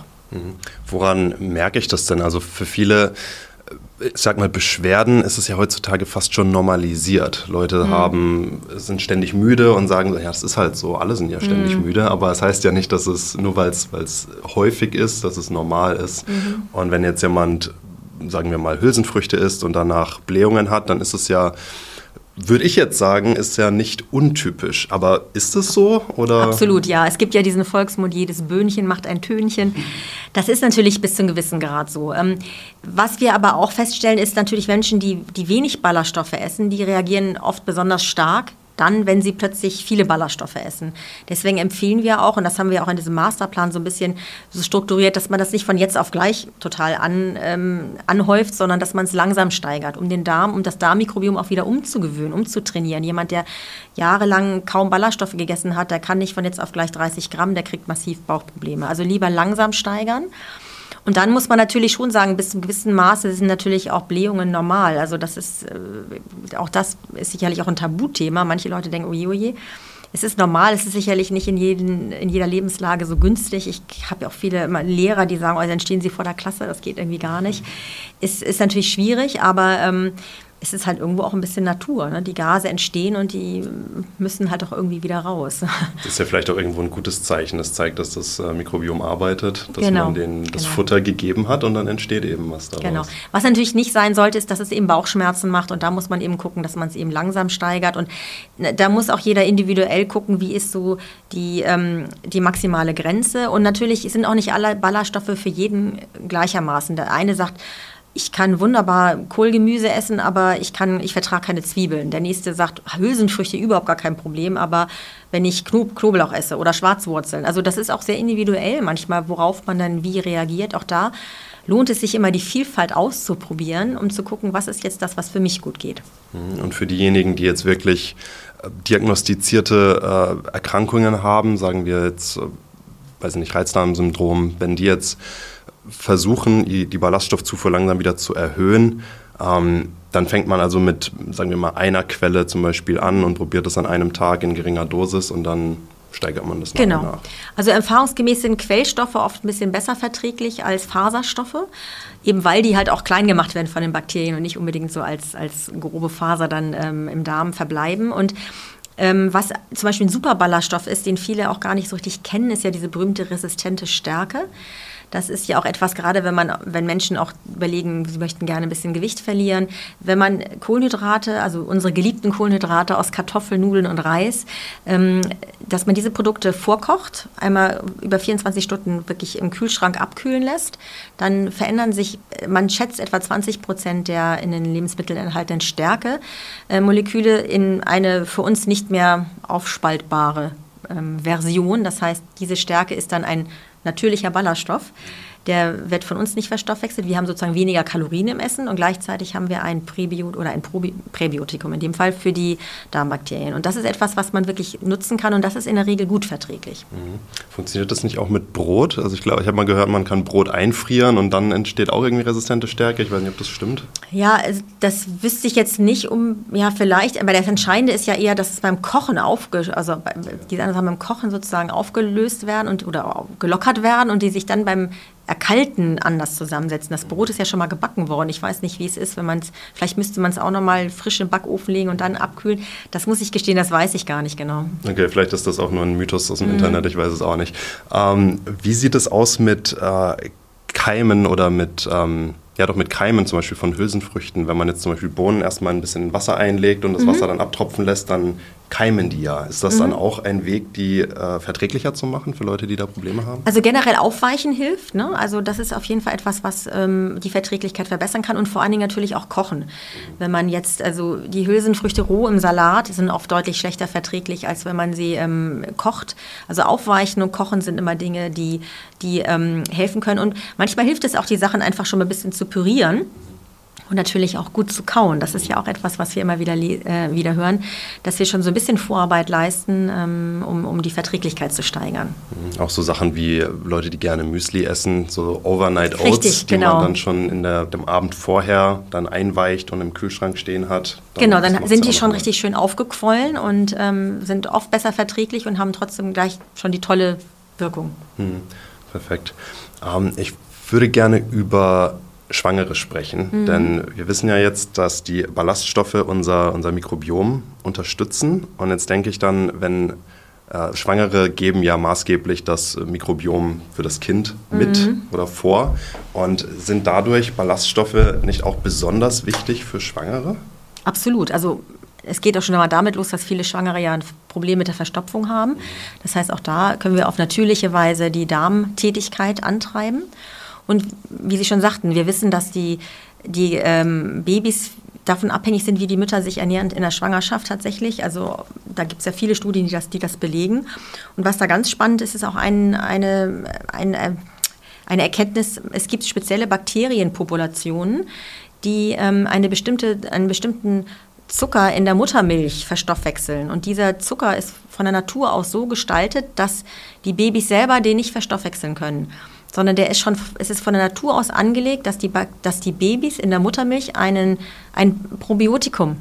Woran merke ich das denn? Also für viele, ich sag mal, Beschwerden ist es ja heutzutage fast schon normalisiert. Leute sind ständig müde und sagen, ja, das ist halt so, alle sind ja ständig müde, aber es heißt ja nicht, dass es nur weil es häufig ist, dass es normal ist. Und wenn jetzt jemand, sagen wir mal, Hülsenfrüchte isst und danach Blähungen hat, dann ist es ja, würde ich jetzt sagen, ist ja nicht untypisch. Aber ist es so? Oder? Absolut, ja. Es gibt ja diesen Volksmund, jedes Böhnchen macht ein Tönchen. Das ist natürlich bis zu einem gewissen Grad so. Was wir aber auch feststellen, ist natürlich Menschen, die wenig Ballaststoffe essen, die reagieren oft besonders stark dann, wenn sie plötzlich viele Ballaststoffe essen. Deswegen empfehlen wir auch, und das haben wir auch in diesem Masterplan so ein bisschen so strukturiert, dass man das nicht von jetzt auf gleich total anhäuft, sondern dass man es langsam steigert, um das Darmmikrobiom auch wieder umzugewöhnen, umzutrainieren. Jemand, der jahrelang kaum Ballaststoffe gegessen hat, der kann nicht von jetzt auf gleich 30 Gramm, der kriegt massiv Bauchprobleme. Also lieber langsam steigern. Und dann muss man natürlich schon sagen, bis zu einem gewissen Maße sind natürlich auch Blähungen normal. Also das ist sicherlich auch ein Tabuthema. Manche Leute denken, oje, oje. Es ist normal, es ist sicherlich nicht in jeder Lebenslage so günstig. Ich habe ja auch viele Lehrer, die sagen, dann stehen sie vor der Klasse, das geht irgendwie gar nicht. Es ist natürlich schwierig, aber es ist halt irgendwo auch ein bisschen Natur. Ne? Die Gase entstehen und die müssen halt auch irgendwie wieder raus. Das ist ja vielleicht auch irgendwo ein gutes Zeichen. Das zeigt, dass das Mikrobiom arbeitet, dass man denen das Futter gegeben hat und dann entsteht eben was daraus. Genau. Was natürlich nicht sein sollte, ist, dass es eben Bauchschmerzen macht und da muss man eben gucken, dass man es eben langsam steigert und da muss auch jeder individuell gucken, wie ist so die maximale Grenze und natürlich sind auch nicht alle Ballaststoffe für jeden gleichermaßen. Der eine sagt, ich kann wunderbar Kohlgemüse essen, aber ich vertrage keine Zwiebeln. Der nächste sagt, Hülsenfrüchte überhaupt gar kein Problem, aber wenn ich Knoblauch esse oder Schwarzwurzeln. Also das ist auch sehr individuell manchmal, worauf man dann wie reagiert. Auch da lohnt es sich immer, die Vielfalt auszuprobieren, um zu gucken, was ist jetzt das, was für mich gut geht. Und für diejenigen, die jetzt wirklich diagnostizierte Erkrankungen haben, sagen wir jetzt, weiß nicht, Reizdarmsyndrom, wenn die jetzt versuchen, die Ballaststoffzufuhr langsam wieder zu erhöhen, dann fängt man also mit, sagen wir mal, einer Quelle zum Beispiel an und probiert das an einem Tag in geringer Dosis und dann steigert man das nach. Also erfahrungsgemäß sind Quellstoffe oft ein bisschen besser verträglich als Faserstoffe, eben weil die halt auch klein gemacht werden von den Bakterien und nicht unbedingt so als grobe Faser dann im Darm verbleiben. Und was zum Beispiel ein super Ballaststoff ist, den viele auch gar nicht so richtig kennen, ist ja diese berühmte resistente Stärke. Das ist ja auch etwas, gerade wenn Menschen auch überlegen, sie möchten gerne ein bisschen Gewicht verlieren. Wenn man Kohlenhydrate, also unsere geliebten Kohlenhydrate aus Kartoffeln, Nudeln und Reis, dass man diese Produkte vorkocht, einmal über 24 Stunden wirklich im Kühlschrank abkühlen lässt, dann verändern sich, man schätzt etwa 20% der in den Lebensmitteln enthaltenen Stärke-Moleküle in eine für uns nicht mehr aufspaltbare Version. Das heißt, diese Stärke ist dann ein natürlicher Ballaststoff, der wird von uns nicht verstoffwechselt. Wir haben sozusagen weniger Kalorien im Essen und gleichzeitig haben wir ein Präbiotikum, in dem Fall für die Darmbakterien. Und das ist etwas, was man wirklich nutzen kann und das ist in der Regel gut verträglich. Funktioniert das nicht auch mit Brot? Also ich glaube, ich habe mal gehört, man kann Brot einfrieren und dann entsteht auch irgendwie resistente Stärke. Ich weiß nicht, ob das stimmt. Ja, das wüsste ich jetzt nicht vielleicht, aber das Entscheidende ist ja eher, dass es beim Kochen die Sachen beim Kochen sozusagen aufgelöst werden oder gelockert werden und die sich dann beim Erkalten anders zusammensetzen. Das Brot ist ja schon mal gebacken worden. Ich weiß nicht, wie es ist, vielleicht müsste man es auch noch mal frisch im Backofen legen und dann abkühlen. Das muss ich gestehen, das weiß ich gar nicht genau. Okay, vielleicht ist das auch nur ein Mythos aus dem Internet, ich weiß es auch nicht. Wie sieht es aus mit Keimen oder mit Keimen zum Beispiel von Hülsenfrüchten? Wenn man jetzt zum Beispiel Bohnen erstmal ein bisschen in Wasser einlegt und das Wasser dann abtropfen lässt, dann keimen die ja. Ist das dann auch ein Weg, die verträglicher zu machen für Leute, die da Probleme haben? Also generell Aufweichen hilft. Ne? Also das ist auf jeden Fall etwas, was die Verträglichkeit verbessern kann und vor allen Dingen natürlich auch Kochen. Wenn man jetzt, also die Hülsenfrüchte roh im Salat sind oft deutlich schlechter verträglich, als wenn man sie kocht. Also Aufweichen und Kochen sind immer Dinge, die helfen können. Und manchmal hilft es auch, die Sachen einfach schon mal ein bisschen zu pürieren. Und natürlich auch gut zu kauen. Das ist ja auch etwas, was wir immer wieder hören, dass wir schon so ein bisschen Vorarbeit leisten, um die Verträglichkeit zu steigern. Auch so Sachen wie Leute, die gerne Müsli essen, so Overnight Oats, Richtig, die genau. man dann schon dem Abend vorher dann einweicht und im Kühlschrank stehen hat. Genau, dann sind die schon richtig schön aufgequollen und sind oft besser verträglich und haben trotzdem gleich schon die tolle Wirkung. Perfekt. Ich würde gerne über Schwangere sprechen, denn wir wissen ja jetzt, dass die Ballaststoffe unser Mikrobiom unterstützen. Und jetzt denke ich dann, wenn Schwangere geben ja maßgeblich das Mikrobiom für das Kind mit oder vor. Und sind dadurch Ballaststoffe nicht auch besonders wichtig für Schwangere? Absolut. Also es geht auch schon einmal damit los, dass viele Schwangere ja ein Problem mit der Verstopfung haben. Das heißt, auch da können wir auf natürliche Weise die Darmtätigkeit antreiben. Und wie Sie schon sagten, wir wissen, dass die Babys davon abhängig sind, wie die Mütter sich ernähren in der Schwangerschaft tatsächlich. Also da gibt es ja viele Studien, die das belegen. Und was da ganz spannend ist, ist auch eine Erkenntnis, es gibt spezielle Bakterienpopulationen, die einen bestimmten Zucker in der Muttermilch verstoffwechseln. Und dieser Zucker ist von der Natur aus so gestaltet, dass die Babys selber den nicht verstoffwechseln können. Sondern es ist von der Natur aus angelegt, dass die Babys in der Muttermilch ein Probiotikum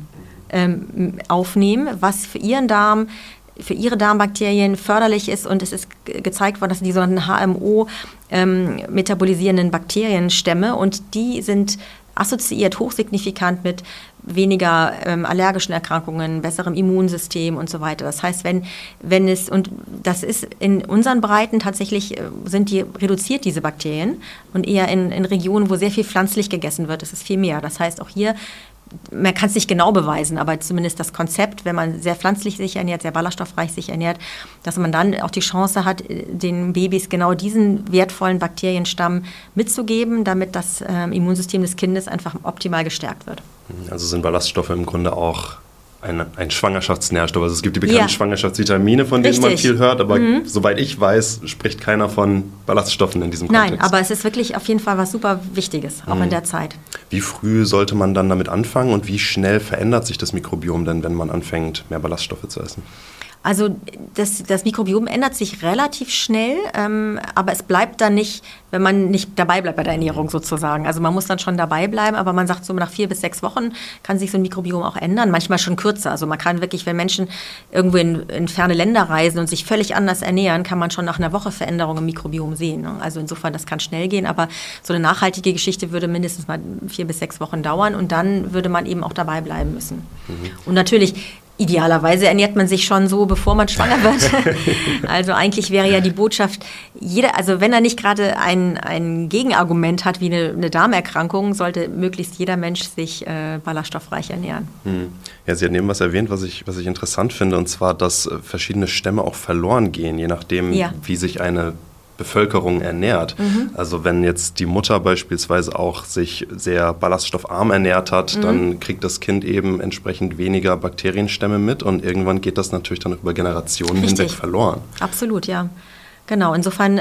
aufnehmen, was für ihren Darm, für ihre Darmbakterien förderlich ist. Und es ist gezeigt worden, dass die sogenannten HMO metabolisierenden Bakterienstämme, und die sind assoziiert hochsignifikant mit weniger allergischen Erkrankungen, besserem Immunsystem und so weiter. Das heißt, wenn es, und das ist in unseren Breiten tatsächlich, reduziert diese Bakterien, und eher in Regionen, wo sehr viel pflanzlich gegessen wird, ist es viel mehr. Das heißt, auch hier, man kann es nicht genau beweisen, aber zumindest das Konzept, wenn man sehr pflanzlich sich ernährt, sehr ballaststoffreich sich ernährt, dass man dann auch die Chance hat, den Babys genau diesen wertvollen Bakterienstamm mitzugeben, damit das Immunsystem des Kindes einfach optimal gestärkt wird. Also sind Ballaststoffe im Grunde auch ein Schwangerschaftsnährstoff. Also es gibt die bekannten Schwangerschaftsvitamine, von denen man viel hört, aber soweit ich weiß, spricht keiner von Ballaststoffen in diesem Kontext. Nein, aber es ist wirklich auf jeden Fall was super Wichtiges, auch in der Zeit. Wie früh sollte man dann damit anfangen und wie schnell verändert sich das Mikrobiom denn, wenn man anfängt, mehr Ballaststoffe zu essen? Also das Mikrobiom ändert sich relativ schnell, aber es bleibt dann nicht, wenn man nicht dabei bleibt bei der Ernährung sozusagen. Also man muss dann schon dabei bleiben, aber man sagt so, nach 4 bis 6 Wochen kann sich so ein Mikrobiom auch ändern, manchmal schon kürzer. Also man kann wirklich, wenn Menschen irgendwo in ferne Länder reisen und sich völlig anders ernähren, kann man schon nach einer Woche Veränderungen im Mikrobiom sehen. Also insofern, das kann schnell gehen, aber so eine nachhaltige Geschichte würde mindestens mal 4 bis 6 Wochen dauern, und dann würde man eben auch dabei bleiben müssen. Und natürlich, idealerweise ernährt man sich schon so, bevor man schwanger wird. Also eigentlich wäre ja die Botschaft, also wenn er nicht gerade ein Gegenargument hat wie eine Darmerkrankung, sollte möglichst jeder Mensch sich ballaststoffreich ernähren. Ja, Sie haben eben was erwähnt, was ich interessant finde, und zwar, dass verschiedene Stämme auch verloren gehen, je nachdem, wie sich eine Bevölkerung ernährt. Also wenn jetzt die Mutter beispielsweise auch sich sehr ballaststoffarm ernährt hat, dann kriegt das Kind eben entsprechend weniger Bakterienstämme mit, und irgendwann geht das natürlich dann über Generationen hinweg verloren. Absolut, ja. Genau, insofern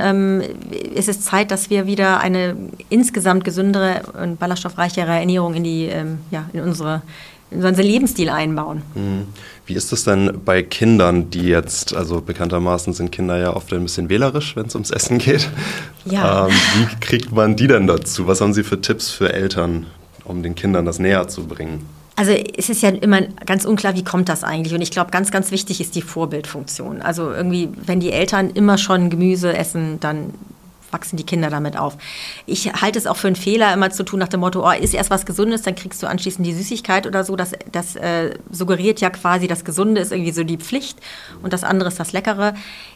ist es Zeit, dass wir wieder eine insgesamt gesündere und ballaststoffreichere Ernährung in unseren Lebensstil einbauen. Wie ist das denn bei Kindern, die jetzt, also bekanntermaßen sind Kinder ja oft ein bisschen wählerisch, wenn es ums Essen geht. Ja. Wie kriegt man die denn dazu? Was haben Sie für Tipps für Eltern, um den Kindern das näher zu bringen? Also es ist ja immer ganz unklar, wie kommt das eigentlich? Und ich glaube, ganz, ganz wichtig ist die Vorbildfunktion. Also irgendwie, wenn die Eltern immer schon Gemüse essen, dann wachsen die Kinder damit auf. Ich halte es auch für einen Fehler, immer zu tun nach dem Motto, isst erst was Gesundes, dann kriegst du anschließend die Süßigkeit oder so. Das suggeriert ja quasi, das Gesunde ist irgendwie so die Pflicht und das andere ist das Leckere.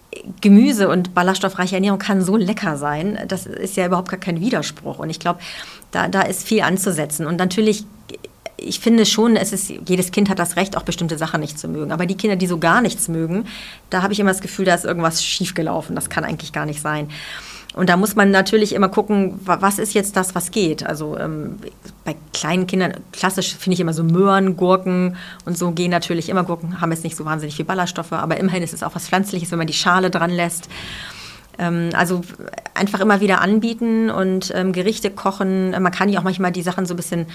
Gemüse und ballaststoffreiche Ernährung kann so lecker sein, das ist ja überhaupt gar kein Widerspruch. Und ich glaube, da ist viel anzusetzen. Und natürlich, ich finde schon, jedes Kind hat das Recht, auch bestimmte Sachen nicht zu mögen. Aber die Kinder, die so gar nichts mögen, da habe ich immer das Gefühl, da ist irgendwas schiefgelaufen. Das kann eigentlich gar nicht sein. Und da muss man natürlich immer gucken, was ist jetzt das, was geht. Also bei kleinen Kindern, klassisch finde ich immer so Möhren, Gurken und so gehen natürlich immer. Gurken haben jetzt nicht so wahnsinnig viel Ballaststoffe, aber immerhin ist es auch was Pflanzliches, wenn man die Schale dran lässt. Also einfach immer wieder anbieten und Gerichte kochen. Man kann ja auch manchmal die Sachen so ein bisschen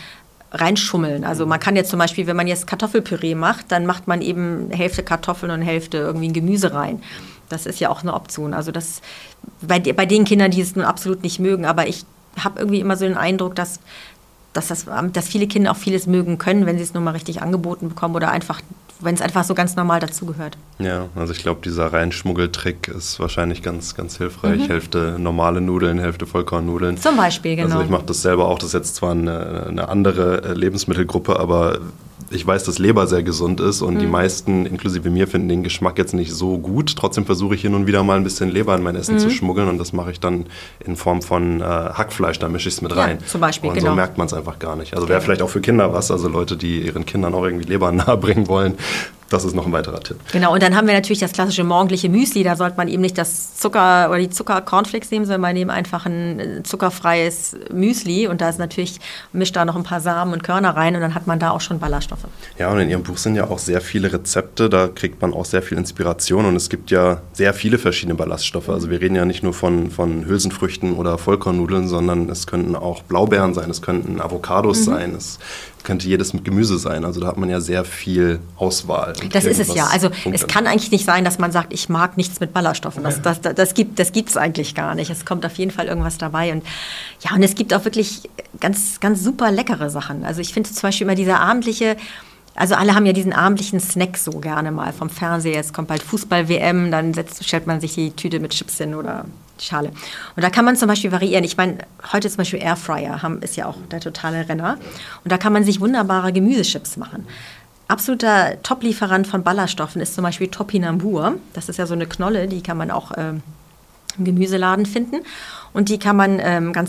reinschummeln. Also man kann jetzt zum Beispiel, wenn man jetzt Kartoffelpüree macht, dann macht man eben Hälfte Kartoffeln und Hälfte irgendwie ein Gemüse rein. Das ist ja auch eine Option. Also das bei den Kindern, die es nun absolut nicht mögen, aber ich habe irgendwie immer so den Eindruck, dass viele Kinder auch vieles mögen können, wenn sie es nur mal richtig angeboten bekommen oder einfach, wenn es einfach so ganz normal dazugehört. Ja, also ich glaube, dieser Reinschmuggeltrick ist wahrscheinlich ganz, ganz hilfreich. Hälfte normale Nudeln, Hälfte Vollkornnudeln. Zum Beispiel, genau. Also ich mache das selber auch. Das ist jetzt zwar eine andere Lebensmittelgruppe, aber ich weiß, dass Leber sehr gesund ist und die meisten, inklusive mir, finden den Geschmack jetzt nicht so gut. Trotzdem versuche ich hin und wieder mal ein bisschen Leber in mein Essen zu schmuggeln und das mache ich dann in Form von Hackfleisch, da mische ich es mit rein. Ja, zum Beispiel, und so merkt man es einfach gar nicht. Also wäre vielleicht auch für Kinder was, also Leute, die ihren Kindern auch irgendwie Leber nahebringen wollen. Das ist noch ein weiterer Tipp. Genau, und dann haben wir natürlich das klassische morgendliche Müsli. Da sollte man eben nicht das Zucker oder die Zucker-Cornflakes nehmen, sondern man nimmt einfach ein zuckerfreies Müsli. Und da ist natürlich, mischt da noch ein paar Samen und Körner rein und dann hat man da auch schon Ballaststoffe. Ja, und in Ihrem Buch sind ja auch sehr viele Rezepte. Da kriegt man auch sehr viel Inspiration. Und es gibt ja sehr viele verschiedene Ballaststoffe. Also wir reden ja nicht nur von Hülsenfrüchten oder Vollkornnudeln, sondern es könnten auch Blaubeeren sein, es könnten Avocados sein, es könnte jedes mit Gemüse sein. Also da hat man ja sehr viel Auswahl. Das ist es ja. Also es kann eigentlich nicht sein, dass man sagt, ich mag nichts mit Ballaststoffen. Das gibt es eigentlich gar nicht. Es kommt auf jeden Fall irgendwas dabei. Und ja, und es gibt auch wirklich ganz, ganz super leckere Sachen. Also ich finde zum Beispiel immer dieser abendliche, also alle haben ja diesen abendlichen Snack so gerne mal vom Fernseher. Jetzt kommt bald Fußball-WM, dann stellt man sich die Tüte mit Chips hin oder die Schale. Und da kann man zum Beispiel variieren. Ich meine, heute zum Beispiel Airfryer ist ja auch der totale Renner. Und da kann man sich wunderbare Gemüsechips machen. Absoluter Top-Lieferant von Ballaststoffen ist zum Beispiel Topinambur. Das ist ja so eine Knolle, die kann man auch im Gemüseladen finden. Und die kann man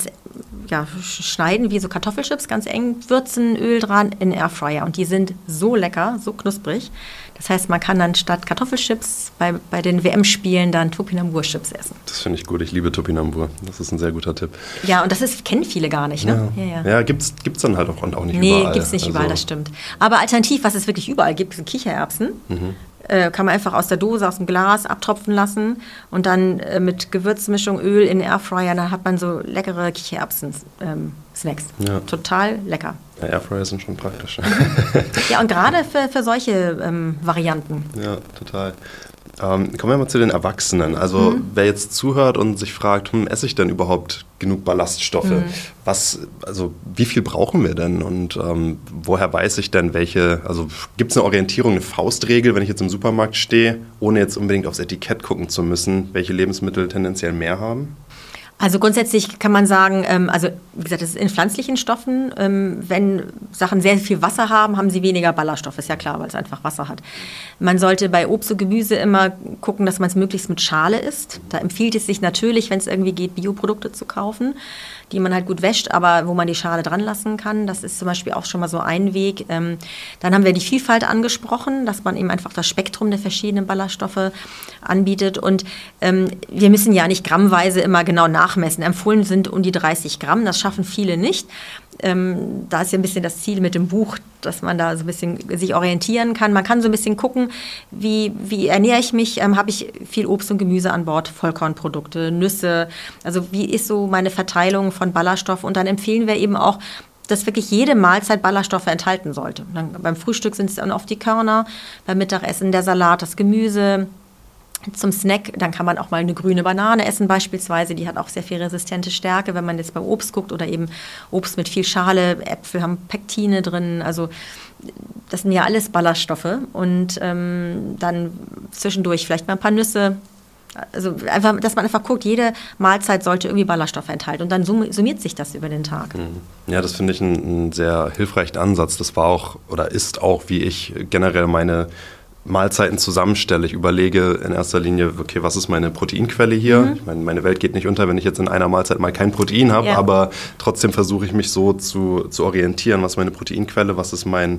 schneiden wie so Kartoffelchips, ganz eng, würzen, Öl dran, in Airfryer. Und die sind so lecker, so knusprig. Das heißt, man kann dann statt Kartoffelchips bei den WM-Spielen dann Topinambur-Chips essen. Das finde ich gut. Ich liebe Topinambur. Das ist ein sehr guter Tipp. Ja, und kennen viele gar nicht, ne? Ja, gibt's dann halt auch nicht überall. Nee, gibt's nicht überall, das stimmt. Aber alternativ, was es wirklich überall gibt, sind Kichererbsen. Kann man einfach aus der Dose, aus dem Glas abtropfen lassen und dann mit Gewürzmischung, Öl in den Airfryer, dann hat man so leckere Kichererbsen-Snacks. Ja. Total lecker. Ja, Airfryer sind schon praktisch. Ja, und gerade für solche Varianten. Ja, total. Kommen wir mal zu den Erwachsenen. Also wer jetzt zuhört und sich fragt, esse ich denn überhaupt genug Ballaststoffe? Wie viel brauchen wir denn? Und woher weiß ich denn gibt es eine Orientierung, eine Faustregel, wenn ich jetzt im Supermarkt stehe, ohne jetzt unbedingt aufs Etikett gucken zu müssen, welche Lebensmittel tendenziell mehr haben? Also grundsätzlich kann man sagen, wie gesagt, das ist in pflanzlichen Stoffen. Wenn Sachen sehr viel Wasser haben, haben sie weniger Ballaststoffe, ist ja klar, weil es einfach Wasser hat. Man sollte bei Obst und Gemüse immer gucken, dass man es möglichst mit Schale isst. Da empfiehlt es sich natürlich, wenn es irgendwie geht, Bioprodukte zu kaufen, die man halt gut wäscht, aber wo man die Schale dran lassen kann. Das ist zum Beispiel auch schon mal so ein Weg. Dann haben wir die Vielfalt angesprochen, dass man eben einfach das Spektrum der verschiedenen Ballaststoffe anbietet. Und wir müssen ja nicht grammweise immer genau nachmessen. Empfohlen sind um die 30 Gramm, das schaffen viele nicht. Da ist ja ein bisschen das Ziel mit dem Buch, dass man da so ein bisschen sich orientieren kann. Man kann so ein bisschen gucken, wie ernähre ich mich, habe ich viel Obst und Gemüse an Bord, Vollkornprodukte, Nüsse, also wie ist so meine Verteilung von Ballaststoff, und dann empfehlen wir eben auch, dass wirklich jede Mahlzeit Ballaststoffe enthalten sollte. Dann beim Frühstück sind es dann oft die Körner, beim Mittagessen der Salat, das Gemüse. Zum Snack, dann kann man auch mal eine grüne Banane essen beispielsweise, die hat auch sehr viel resistente Stärke, wenn man jetzt beim Obst guckt, oder eben Obst mit viel Schale, Äpfel haben Pektine drin, also das sind ja alles Ballaststoffe, und dann zwischendurch vielleicht mal ein paar Nüsse, also einfach, dass man einfach guckt, jede Mahlzeit sollte irgendwie Ballaststoffe enthalten, und dann summiert sich das über den Tag. Ja, das finde ich einen sehr hilfreichen Ansatz. Das war auch oder ist auch, wie ich generell meine Mahlzeiten zusammenstelle. Ich überlege in erster Linie, okay, was ist meine Proteinquelle hier? Ich meine Welt geht nicht unter, wenn ich jetzt in einer Mahlzeit mal kein Protein habe, aber trotzdem versuche ich mich so zu orientieren, was ist meine Proteinquelle, was ist mein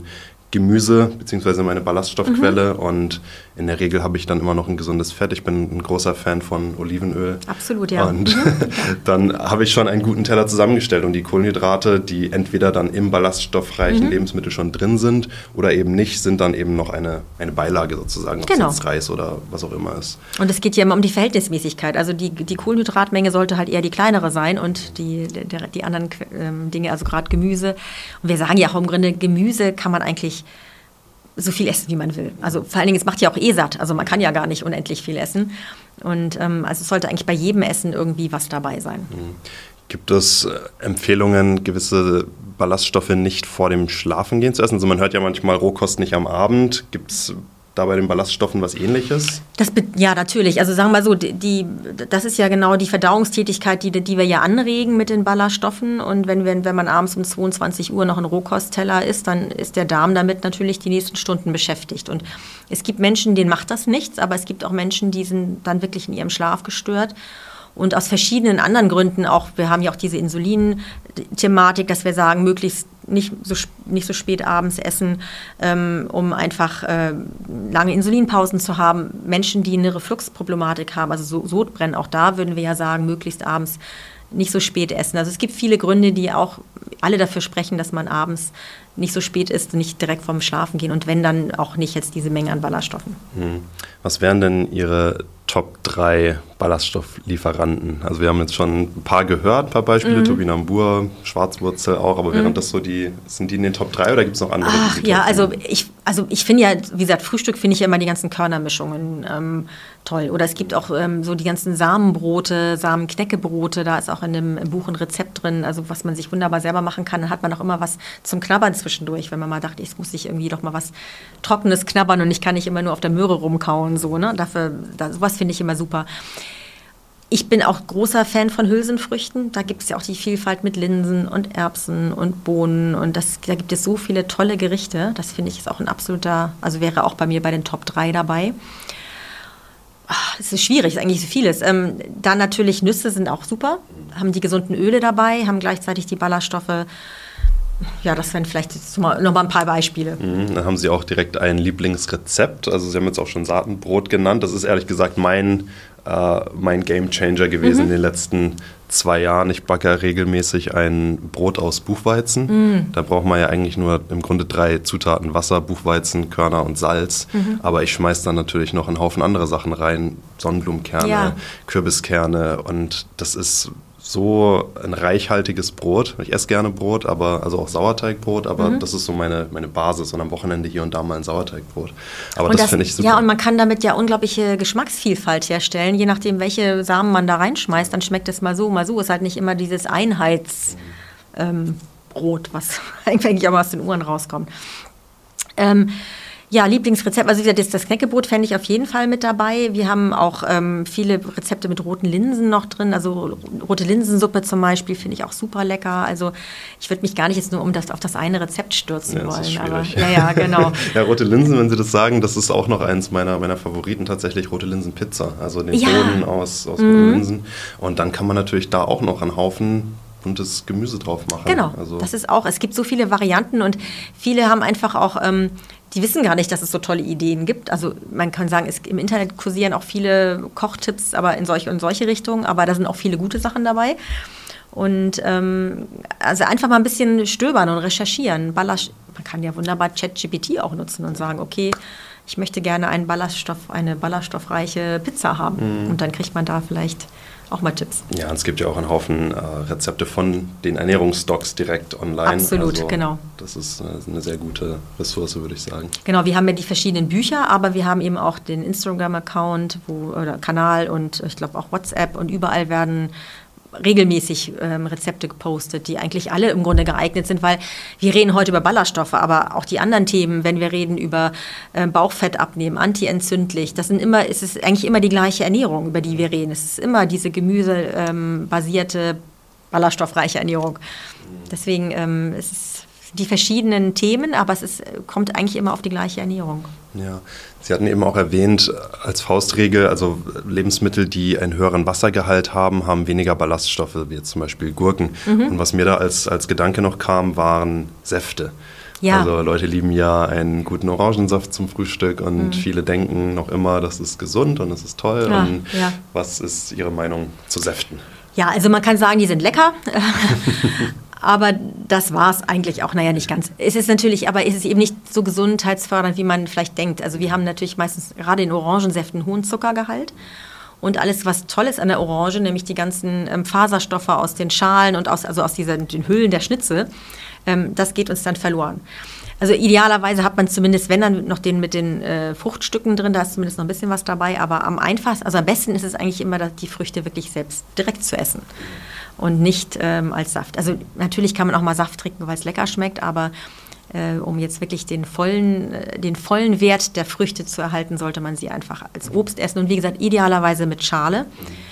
Gemüse bzw. meine Ballaststoffquelle und in der Regel habe ich dann immer noch ein gesundes Fett. Ich bin ein großer Fan von Olivenöl. Absolut, ja. Und dann habe ich schon einen guten Teller zusammengestellt und die Kohlenhydrate, die entweder dann im ballaststoffreichen Lebensmittel schon drin sind oder eben nicht, sind dann eben noch eine Beilage sozusagen, ob es jetzt Reis oder was auch immer ist. Und es geht ja immer um die Verhältnismäßigkeit. Also die Kohlenhydratmenge sollte halt eher die kleinere sein und die anderen Dinge, also gerade Gemüse. Und wir sagen ja auch im Grunde, Gemüse kann man eigentlich so viel essen, wie man will. Also vor allen Dingen, es macht ja auch satt. Also man kann ja gar nicht unendlich viel essen. Und also es sollte eigentlich bei jedem Essen irgendwie was dabei sein. Gibt es Empfehlungen, gewisse Ballaststoffe nicht vor dem Schlafengehen zu essen? Also man hört ja manchmal Rohkost nicht am Abend. Gibt es da bei den Ballaststoffen was Ähnliches? Ja, natürlich. Also sagen wir mal so, das ist ja genau die Verdauungstätigkeit, die wir ja anregen mit den Ballaststoffen. Und wenn man abends um 22 Uhr noch einen Rohkostteller isst, dann ist der Darm damit natürlich die nächsten Stunden beschäftigt. Und es gibt Menschen, denen macht das nichts, aber es gibt auch Menschen, die sind dann wirklich in ihrem Schlaf gestört. Und aus verschiedenen anderen Gründen auch, wir haben ja auch diese Insulin-Thematik, dass wir sagen, möglichst nicht so spät abends essen, um einfach lange Insulinpausen zu haben. Menschen, die eine Refluxproblematik haben, also Sodbrennen, auch da würden wir ja sagen, möglichst abends nicht so spät essen. Also es gibt viele Gründe, die auch alle dafür sprechen, dass man abends nicht so spät isst, nicht direkt vorm Schlafen gehen und wenn, dann auch nicht jetzt diese Menge an Ballaststoffen. Was wären denn Ihre Top 3 Ballaststofflieferanten? Also wir haben jetzt schon ein paar gehört, ein paar Beispiele, Topinambur, Schwarzwurzel auch, aber wären das so sind die in den Top 3 oder gibt es noch andere? Ich finde ja, wie gesagt, Frühstück finde ich ja immer die ganzen Körnermischungen toll. Oder es gibt auch so die ganzen Samenbrote, Samenknäckebrote, da ist auch in dem Buch ein Rezept drin, also was man sich wunderbar selber machen kann. Dann hat man auch immer was zum Knabbern zwischendurch, wenn man mal dachte, ich muss sich irgendwie doch mal was Trockenes knabbern und ich kann nicht immer nur auf der Möhre rumkauen. So, ne? Sowas finde ich immer super. Ich bin auch großer Fan von Hülsenfrüchten. Da gibt es ja auch die Vielfalt mit Linsen und Erbsen und Bohnen. Und da gibt es so viele tolle Gerichte. Das finde ich ist auch ein absoluter, also wäre auch bei mir bei den Top 3 dabei. Es ist schwierig, es ist eigentlich so vieles. Dann natürlich Nüsse sind auch super, haben die gesunden Öle dabei, haben gleichzeitig die Ballaststoffe. Ja, das wären vielleicht jetzt noch mal ein paar Beispiele. Dann haben Sie auch direkt ein Lieblingsrezept. Also Sie haben jetzt auch schon Saatenbrot genannt. Das ist ehrlich gesagt mein Gamechanger gewesen in den letzten 2 Jahren. Ich backe regelmäßig ein Brot aus Buchweizen. Da braucht man ja eigentlich nur im Grunde 3 Zutaten: Wasser, Buchweizen, Körner und Salz. Aber ich schmeiße dann natürlich noch einen Haufen andere Sachen rein. Sonnenblumenkerne, Kürbiskerne. Und das ist so ein reichhaltiges Brot. Ich esse gerne Brot, also auch Sauerteigbrot, aber das ist so meine Basis und am Wochenende hier und da mal ein Sauerteigbrot. Aber das finde ich super. Ja, und man kann damit ja unglaubliche Geschmacksvielfalt herstellen, je nachdem, welche Samen man da reinschmeißt, dann schmeckt es mal so, mal so. Es ist halt nicht immer dieses Einheitsbrot, was eigentlich aber aus den Uhren rauskommt. Ja, Lieblingsrezept, also wie gesagt, das Knäckebrot fände ich auf jeden Fall mit dabei. Wir haben auch viele Rezepte mit roten Linsen noch drin, also rote Linsensuppe zum Beispiel finde ich auch super lecker. Also ich würde mich gar nicht jetzt nur auf das eine Rezept stürzen wollen. Ist aber ja, genau. Ja, rote Linsen, wenn Sie das sagen, das ist auch noch eins meiner Favoriten tatsächlich, rote Linsenpizza, also den Boden aus roten Linsen. Und dann kann man natürlich da auch noch einen Haufen buntes Gemüse drauf machen. Genau, das ist auch, es gibt so viele Varianten und viele haben einfach auch, die wissen gar nicht, dass es so tolle Ideen gibt. Also man kann sagen, im Internet kursieren auch viele Kochtipps, aber in solche Richtungen, aber da sind auch viele gute Sachen dabei. Und also einfach mal ein bisschen stöbern und recherchieren. Man kann ja wunderbar ChatGPT auch nutzen und sagen, okay, ich möchte gerne eine ballaststoffreiche Pizza haben. Und dann kriegt man da vielleicht auch mal Tipps. Ja, und es gibt ja auch einen Haufen Rezepte von den Ernährungsdocs direkt online. Absolut, also, genau. Das ist eine sehr gute Ressource, würde ich sagen. Genau, wir haben ja die verschiedenen Bücher, aber wir haben eben auch den Instagram-Account oder Kanal und ich glaube auch WhatsApp und überall werden regelmäßig Rezepte gepostet, die eigentlich alle im Grunde geeignet sind, weil wir reden heute über Ballaststoffe, aber auch die anderen Themen, wenn wir reden über Bauchfett abnehmen, antientzündlich, es ist eigentlich immer die gleiche Ernährung, über die wir reden. Es ist immer diese gemüsebasierte, ballaststoffreiche Ernährung. Deswegen es ist die verschiedenen Themen, aber kommt eigentlich immer auf die gleiche Ernährung. Ja, Sie hatten eben auch erwähnt, als Faustregel, also Lebensmittel, die einen höheren Wassergehalt haben, haben weniger Ballaststoffe, wie jetzt zum Beispiel Gurken. Und was mir da als Gedanke noch kam, waren Säfte. Ja. Also Leute lieben ja einen guten Orangensaft zum Frühstück und viele denken noch immer, das ist gesund und das ist toll. Ja, und ja. was ist Ihre Meinung zu Säften? Ja, also man kann sagen, die sind lecker. Aber das war es eigentlich auch, nicht ganz. Es ist natürlich, aber es ist eben nicht so gesundheitsfördernd, wie man vielleicht denkt. Also wir haben natürlich meistens gerade in Orangensäften hohen Zuckergehalt. Und alles, was toll ist an der Orange, nämlich die ganzen Faserstoffe aus den Schalen und aus den Hüllen der Schnitzel, das geht uns dann verloren. Also idealerweise hat man zumindest, wenn dann noch den mit den Fruchtstücken drin, da ist zumindest noch ein bisschen was dabei. Aber am einfachsten, also am besten ist es eigentlich immer, die Früchte wirklich selbst direkt zu essen und nicht als Saft. Also natürlich kann man auch mal Saft trinken, weil es lecker schmeckt, aber um jetzt wirklich den vollen Wert der Früchte zu erhalten, sollte man sie einfach als Obst essen. Und wie gesagt, idealerweise mit Schale.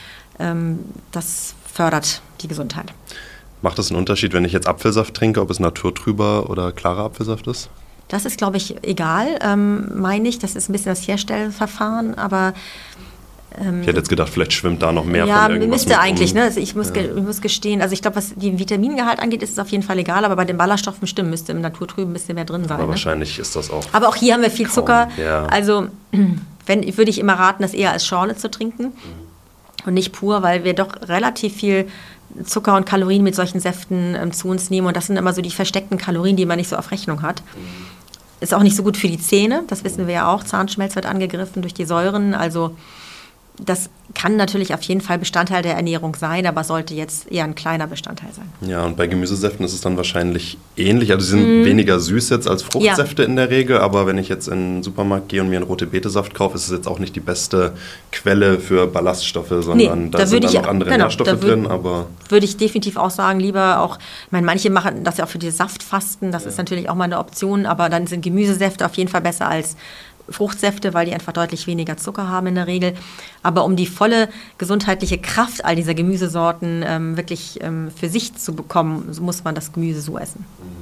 Das fördert die Gesundheit. Macht es einen Unterschied, wenn ich jetzt Apfelsaft trinke, ob es naturtrüber oder klarer Apfelsaft ist? Das ist, glaube ich, egal, meine ich. Das ist ein bisschen das Herstellverfahren, aber ich hätte jetzt gedacht, vielleicht schwimmt da noch mehr von irgendwas. Ja, müsste eigentlich. Ne? Also ich muss gestehen, also ich glaube, was den Vitamingehalt angeht, ist es auf jeden Fall egal, aber bei den Ballaststoffen müsste im Naturtrüben ein bisschen mehr drin sein. Aber wahrscheinlich ist das auch. Aber auch hier haben wir viel Zucker. Ja. Also würde ich immer raten, das eher als Schorle zu trinken und nicht pur, weil wir doch relativ viel Zucker und Kalorien mit solchen Säften zu uns nehmen. Und das sind immer so die versteckten Kalorien, die man nicht so auf Rechnung hat. Ist auch nicht so gut für die Zähne, das wissen wir ja auch. Zahnschmelz wird angegriffen durch die Säuren, also das kann natürlich auf jeden Fall Bestandteil der Ernährung sein, aber sollte jetzt eher ein kleiner Bestandteil sein. Ja, und bei Gemüsesäften ist es dann wahrscheinlich ähnlich. Also sie sind weniger süß jetzt als Fruchtsäfte in der Regel, aber wenn ich jetzt in den Supermarkt gehe und mir einen Rote-Beete-Saft kaufe, ist es jetzt auch nicht die beste Quelle für Ballaststoffe, sondern da sind dann noch andere Nährstoffe drin. Aber würde ich definitiv auch sagen, lieber auch, ich meine, manche machen das ja auch für die Saftfasten, das ist natürlich auch mal eine Option, aber dann sind Gemüsesäfte auf jeden Fall besser als Fruchtsäfte, weil die einfach deutlich weniger Zucker haben in der Regel. Aber um die volle gesundheitliche Kraft all dieser Gemüsesorten wirklich für sich zu bekommen, muss man das Gemüse so essen.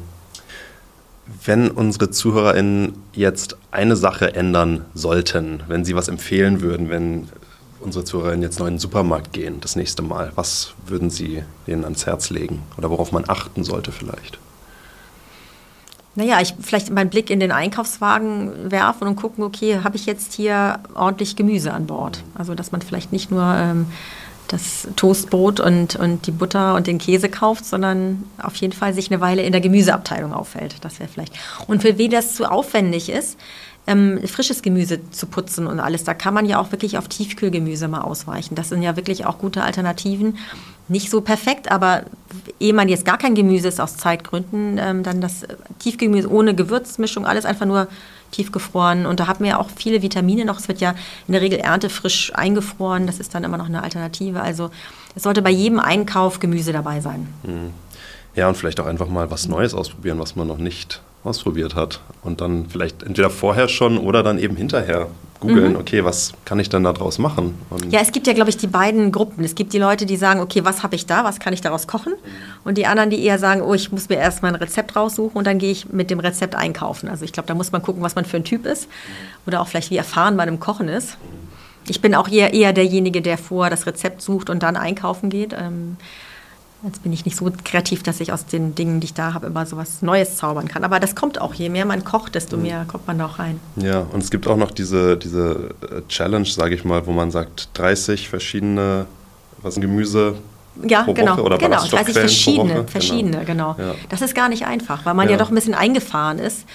Wenn unsere ZuhörerInnen jetzt eine Sache ändern sollten, wenn sie was empfehlen würden, wenn unsere ZuhörerInnen jetzt noch in den Supermarkt gehen, das nächste Mal, was würden Sie denen ans Herz legen? Oder worauf man achten sollte vielleicht? Naja, vielleicht meinen Blick in den Einkaufswagen werfen und gucken, okay, habe ich jetzt hier ordentlich Gemüse an Bord? Also, dass man vielleicht nicht nur das Toastbrot und die Butter und den Käse kauft, sondern auf jeden Fall sich eine Weile in der Gemüseabteilung auffällt. Das wäre vielleicht. Und für wen das zu aufwendig ist, frisches Gemüse zu putzen und alles, da kann man ja auch wirklich auf Tiefkühlgemüse mal ausweichen. Das sind ja wirklich auch gute Alternativen. Nicht so perfekt, aber ehe man jetzt gar kein Gemüse ist aus Zeitgründen, dann das Tiefkühlgemüse ohne Gewürzmischung, alles einfach nur tiefgefroren. Und da haben wir ja auch viele Vitamine noch. Es wird ja in der Regel erntefrisch eingefroren. Das ist dann immer noch eine Alternative. Also es sollte bei jedem Einkauf Gemüse dabei sein. Ja, und vielleicht auch einfach mal was Neues ausprobieren, was man noch nicht ausprobiert hat. Und dann vielleicht entweder vorher schon oder dann eben hinterher googeln, okay, was kann ich denn da draus machen? Und ja, es gibt ja, glaube ich, die beiden Gruppen. Es gibt die Leute, die sagen, okay, was habe ich da, was kann ich daraus kochen? Und die anderen, die eher sagen, oh, ich muss mir erst mal ein Rezept raussuchen und dann gehe ich mit dem Rezept einkaufen. Also ich glaube, da muss man gucken, was man für ein Typ ist oder auch vielleicht wie erfahren man im Kochen ist. Ich bin auch eher derjenige, der vorher das Rezept sucht und dann einkaufen geht. Jetzt bin ich nicht so kreativ, dass ich aus den Dingen, die ich da habe, immer so was Neues zaubern kann. Aber das kommt auch. Je mehr man kocht, desto mehr kommt man da auch rein. Ja, und es gibt auch noch diese Challenge, sage ich mal, wo man sagt, 30 verschiedene Gemüse pro Woche oder Ballaststoffquellen pro Woche. Verschiedene, genau. Ja. Das ist gar nicht einfach, weil man ja doch ein bisschen eingefahren ist.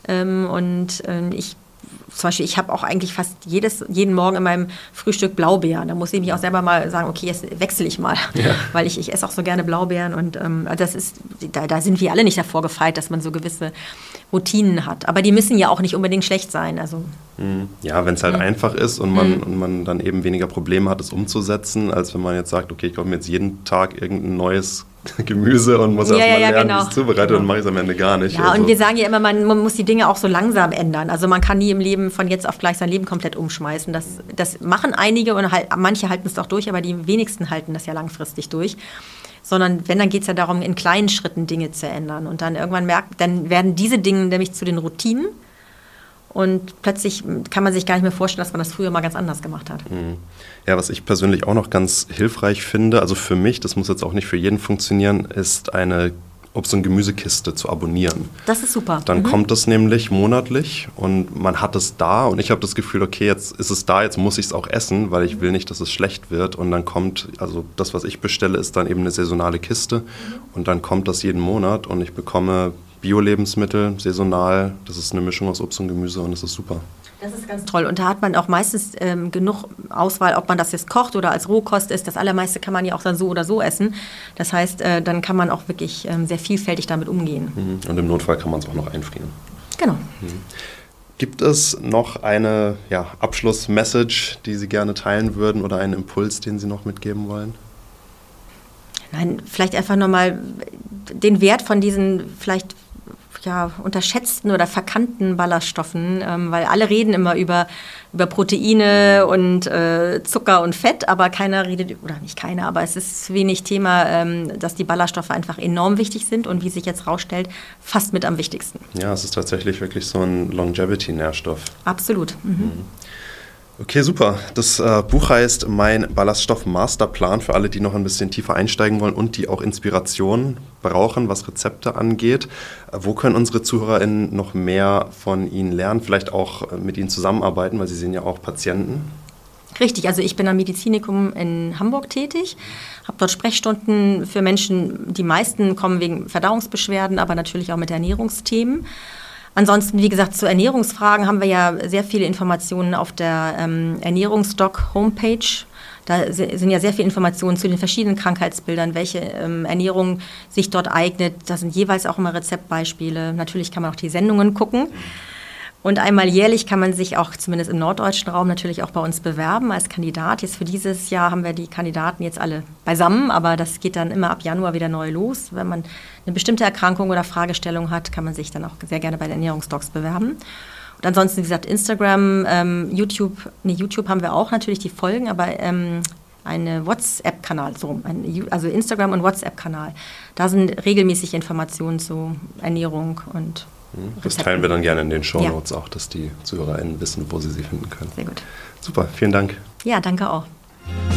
Zum Beispiel, ich habe auch eigentlich fast jeden Morgen in meinem Frühstück Blaubeeren. Da muss ich mich auch selber mal sagen, okay, jetzt wechsle ich mal, weil ich esse auch so gerne Blaubeeren. Und da sind wir alle nicht davor gefeit, dass man so gewisse Routinen hat. Aber die müssen ja auch nicht unbedingt schlecht sein. Also, ja, wenn es halt einfach ist und man dann eben weniger Probleme hat, es umzusetzen, als wenn man jetzt sagt, okay, ich kaufe mir jetzt jeden Tag irgendein neues Gemüse und muss erst mal lernen, wie es zubereitet, und mache ich es am Ende gar nicht. Ja, und wir sagen ja immer, man muss die Dinge auch so langsam ändern. Also man kann nie im Leben von jetzt auf gleich sein Leben komplett umschmeißen. Das machen einige und manche halten es auch durch, aber die wenigsten halten das ja langfristig durch. Sondern wenn, dann geht es ja darum, in kleinen Schritten Dinge zu ändern. Und dann irgendwann dann werden diese Dinge nämlich zu den Routinen. Und plötzlich kann man sich gar nicht mehr vorstellen, dass man das früher mal ganz anders gemacht hat. Ja, was ich persönlich auch noch ganz hilfreich finde, also für mich, das muss jetzt auch nicht für jeden funktionieren, ist eine Obst- und Gemüsekiste zu abonnieren. Das ist super. Dann kommt es nämlich monatlich und man hat es da und ich habe das Gefühl, okay, jetzt ist es da, jetzt muss ich es auch essen, weil ich will nicht, dass es schlecht wird. Und dann kommt, also das, was ich bestelle, ist dann eben eine saisonale Kiste und dann kommt das jeden Monat und ich bekomme Bio-Lebensmittel, saisonal, das ist eine Mischung aus Obst und Gemüse und das ist super. Das ist ganz toll. Und da hat man auch meistens genug Auswahl, ob man das jetzt kocht oder als Rohkost ist. Das Allermeiste kann man ja auch dann so oder so essen. Das heißt, dann kann man auch wirklich sehr vielfältig damit umgehen. Und im Notfall kann man es auch noch einfrieren. Genau. Gibt es noch eine Abschlussmessage, die Sie gerne teilen würden oder einen Impuls, den Sie noch mitgeben wollen? Nein, vielleicht einfach nochmal den Wert von diesen vielleicht unterschätzten oder verkannten Ballaststoffen, weil alle reden immer über Proteine und Zucker und Fett, aber keiner redet, oder nicht keiner, aber es ist wenig Thema, dass die Ballaststoffe einfach enorm wichtig sind und wie sich jetzt rausstellt, fast mit am wichtigsten. Ja, es ist tatsächlich wirklich so ein Longevity-Nährstoff. Absolut. Okay, super. Das Buch heißt Mein Ballaststoff-Masterplan für alle, die noch ein bisschen tiefer einsteigen wollen und die auch Inspiration brauchen, was Rezepte angeht. Wo können unsere ZuhörerInnen noch mehr von Ihnen lernen, vielleicht auch mit Ihnen zusammenarbeiten, weil Sie sind ja auch Patienten? Richtig, also ich bin am Medizinikum in Hamburg tätig, habe dort Sprechstunden für Menschen, die meisten kommen wegen Verdauungsbeschwerden, aber natürlich auch mit Ernährungsthemen. Ansonsten, wie gesagt, zu Ernährungsfragen haben wir ja sehr viele Informationen auf der Ernährungsdoc-Homepage. Da sind ja sehr viele Informationen zu den verschiedenen Krankheitsbildern, welche Ernährung sich dort eignet. Da sind jeweils auch immer Rezeptbeispiele. Natürlich kann man auch die Sendungen gucken. Und einmal jährlich kann man sich auch, zumindest im norddeutschen Raum, natürlich auch bei uns bewerben als Kandidat. Jetzt für dieses Jahr haben wir die Kandidaten jetzt alle beisammen, aber das geht dann immer ab Januar wieder neu los. Wenn man eine bestimmte Erkrankung oder Fragestellung hat, kann man sich dann auch sehr gerne bei den Ernährungsdocs bewerben. Und ansonsten, wie gesagt, Instagram, YouTube haben wir auch natürlich die Folgen, aber eine WhatsApp-Kanal, also Instagram- und WhatsApp-Kanal. Da sind regelmäßig Informationen zu Ernährung und das teilen wir dann gerne in den Shownotes auch, dass die ZuhörerInnen wissen, wo sie finden können. Sehr gut. Super, vielen Dank. Ja, danke auch.